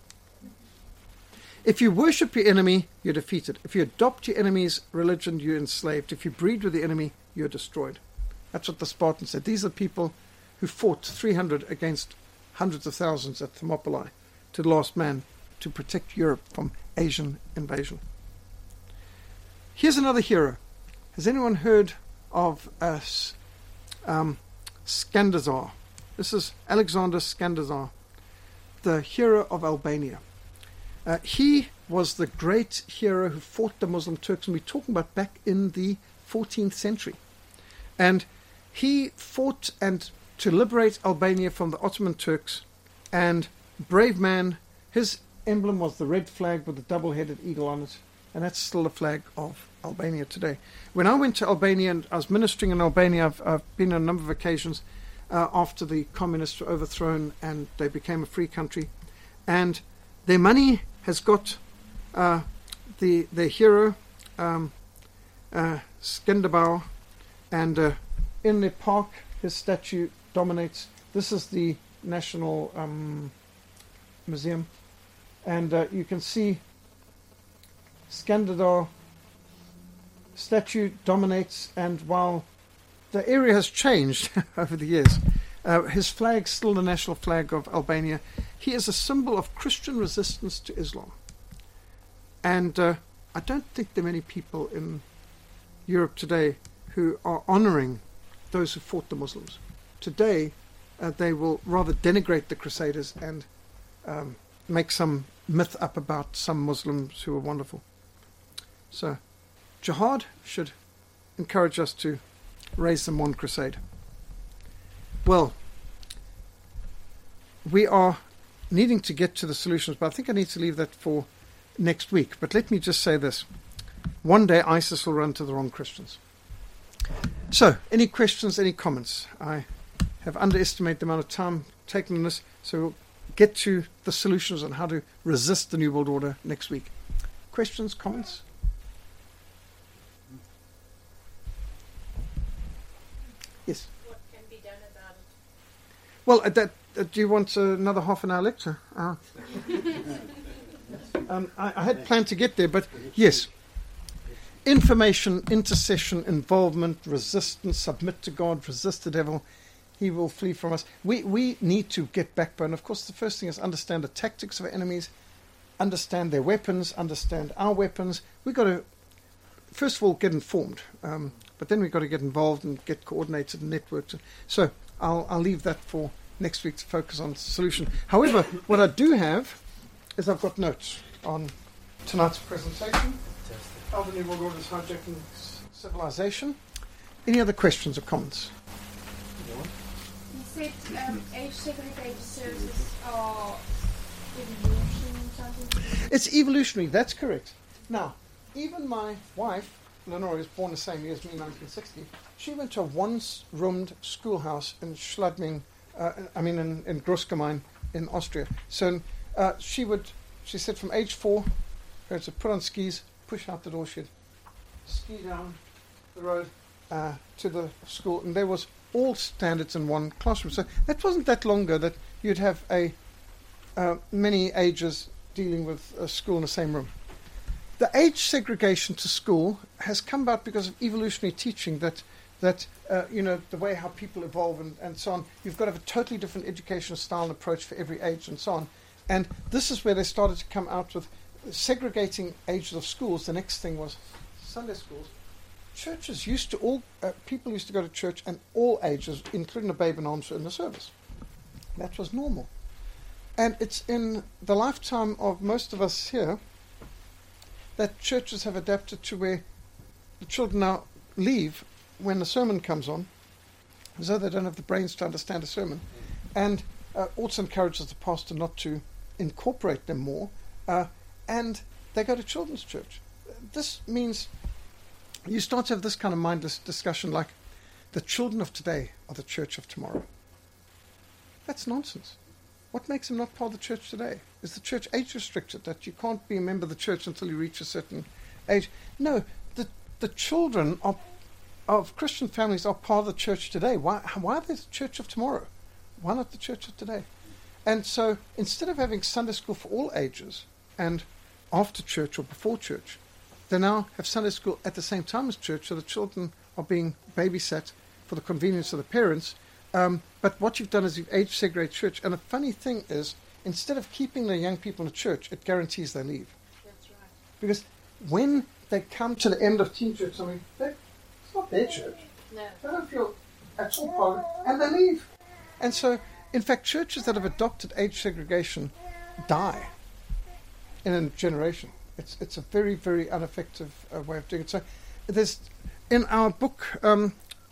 If you worship your enemy, you're defeated. If you adopt your enemy's religion, you're enslaved. If you breed with the enemy, you're destroyed. That's what the Spartans said. These are people who fought three hundred against hundreds of thousands at Thermopylae to the last man to protect Europe from Asian invasion. Here's another hero. Has anyone heard of uh, um, Skanderzar? This is Alexander Skanderzar, the hero of Albania. Uh, he was the great hero who fought the Muslim Turks, and we're talking about back in the fourteenth century. And he fought and to liberate Albania from the Ottoman Turks, and brave man, his emblem was the red flag with the double-headed eagle on it, and that's still the flag of Albania today. When I went to Albania, and I was ministering in Albania, I've, I've been on a number of occasions uh, after the communists were overthrown and they became a free country, and their money has got uh, the their hero, um, uh, Skanderbau, and uh, in the park, his statue dominates. This is the National um, Museum, and uh, you can see Skanderbau statue dominates, and while the area has changed over the years, uh, his flag's still the national flag of Albania. He is a symbol of Christian resistance to Islam. And uh, I don't think there are many people in Europe today who are honoring those who fought the Muslims. Today, uh, they will rather denigrate the Crusaders and um, make some myth up about some Muslims who were wonderful. So, jihad should encourage us to raise them one crusade. Well, we are needing to get to the solutions, but I think I need to leave that for next week. But let me just say this. One day ISIS will run to the wrong Christians. So, any questions, any comments? I have underestimated the amount of time taken on this, so we'll get to the solutions on how to resist the New World Order next week. Questions, comments? Yes? What can be done about it? Well, uh, that, uh, do you want uh, another half an hour lecture? Uh, um, I, I had planned to get there, but yes. Information, intercession, involvement, resistance, submit to God, resist the devil, he will flee from us. We we need to get backbone. Of course, the first thing is understand the tactics of our enemies, understand their weapons, understand our weapons. We've got to, first of all, get informed, um, but then we've got to get involved and get coordinated and networked. So I'll, I'll leave that for next week to focus on the solution. However, what I do have is I've got notes on tonight's presentation. How the New World Order is hijacking civilization. Any other questions or comments? You said um, age-segregated services are evolution something? It's evolutionary, that's correct. Now, even my wife, Lenore, was born the same year as me, nineteen sixty. She went to a one-roomed schoolhouse in Schladming, uh, I mean in, in Großgemein in Austria. So uh, she would, she said from age four, her to put on skis, push out the door, she'd ski down the road uh, to the school, and there was all standards in one classroom. So that wasn't that long ago that you'd have a uh, many ages dealing with a school in the same room. The age segregation to school has come about because of evolutionary teaching that that uh, you know the way how people evolve and, and so on. You've got to have a totally different educational style and approach for every age and so on. And this is where they started to come out with segregating ages of schools. The next thing was Sunday schools. Churches used to all uh, people used to go to church, and all ages, including the babe in arms, were in the service. That was normal. And it's in the lifetime of most of us here that churches have adapted to where the children now leave when the sermon comes on, as though they don't have the brains to understand a sermon, and uh, also encourages the pastor not to incorporate them more. Uh, And they go to children's church. This means you start to have this kind of mindless discussion like the children of today are the church of tomorrow. That's nonsense. What makes them not part of the church today? Is the church age restricted, that you can't be a member of the church until you reach a certain age? No, the the children of, of Christian families are part of the church today. Why, why are they the church of tomorrow? Why not the church of today? And so instead of having Sunday school for all ages and after church or before church, they now have Sunday school at the same time as church, so the children are being babysat for the convenience of the parents. Um, but what you've done is you've age segregated church. And the funny thing is, instead of keeping the young people in the church, it guarantees they leave. That's right. Because when they come to the end of teen church, I mean, it's not their church. No. They don't feel at all part of it, and they leave. And so, in fact, churches that have adopted age segregation die in a generation. It's it's a very, very ineffective uh, way of doing it. So there's, in our book, um,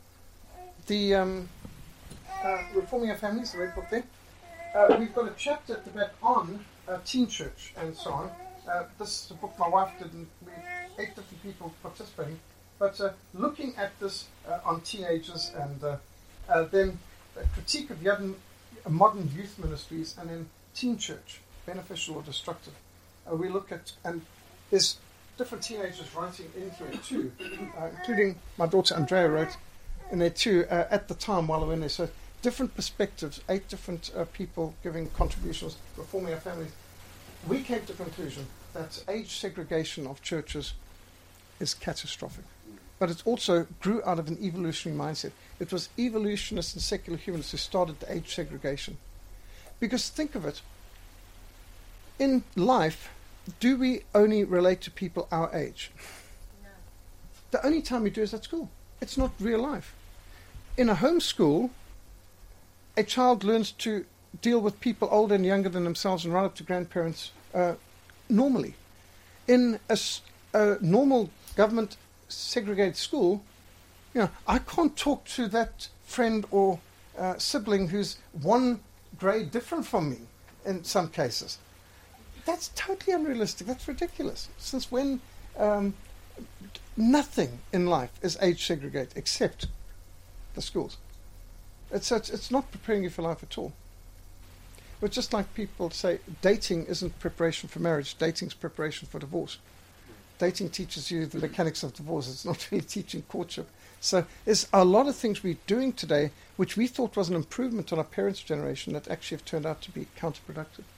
the um, uh, Reforming Our Families, the red book there, uh, we've got a chapter at the back on uh, teen church and so on. Uh, this is a book my wife did, and we eight different people participating. But uh, looking at this uh, on teenagers and uh, uh, then a critique of young, uh, modern youth ministries, and then teen church, beneficial or destructive. Uh, we look at, and there's different teenagers writing into it too, uh, including my daughter Andrea wrote in there too uh, at the time while we were in there. So different perspectives, eight different uh, people giving contributions, Reforming Our Families. We came to the conclusion that age segregation of churches is catastrophic. But it also grew out of an evolutionary mindset. It was evolutionists and secular humanists who started the age segregation. Because think of it, in life, do we only relate to people our age? No. The only time we do is at school. It's not real life. In a home school, a child learns to deal with people older and younger than themselves and right up to grandparents uh, normally. In a, a normal government segregated school, you know, I can't talk to that friend or uh, sibling who's one grade different from me in some cases. That's totally unrealistic. That's ridiculous. Since when um, nothing in life is age segregated except the schools. It's, it's it's not preparing you for life at all. But just like people say, dating isn't preparation for marriage. Dating's preparation for divorce. Dating teaches you the mechanics of divorce. It's not really teaching courtship. So there's a lot of things we're doing today which we thought was an improvement on our parents' generation that actually have turned out to be counterproductive.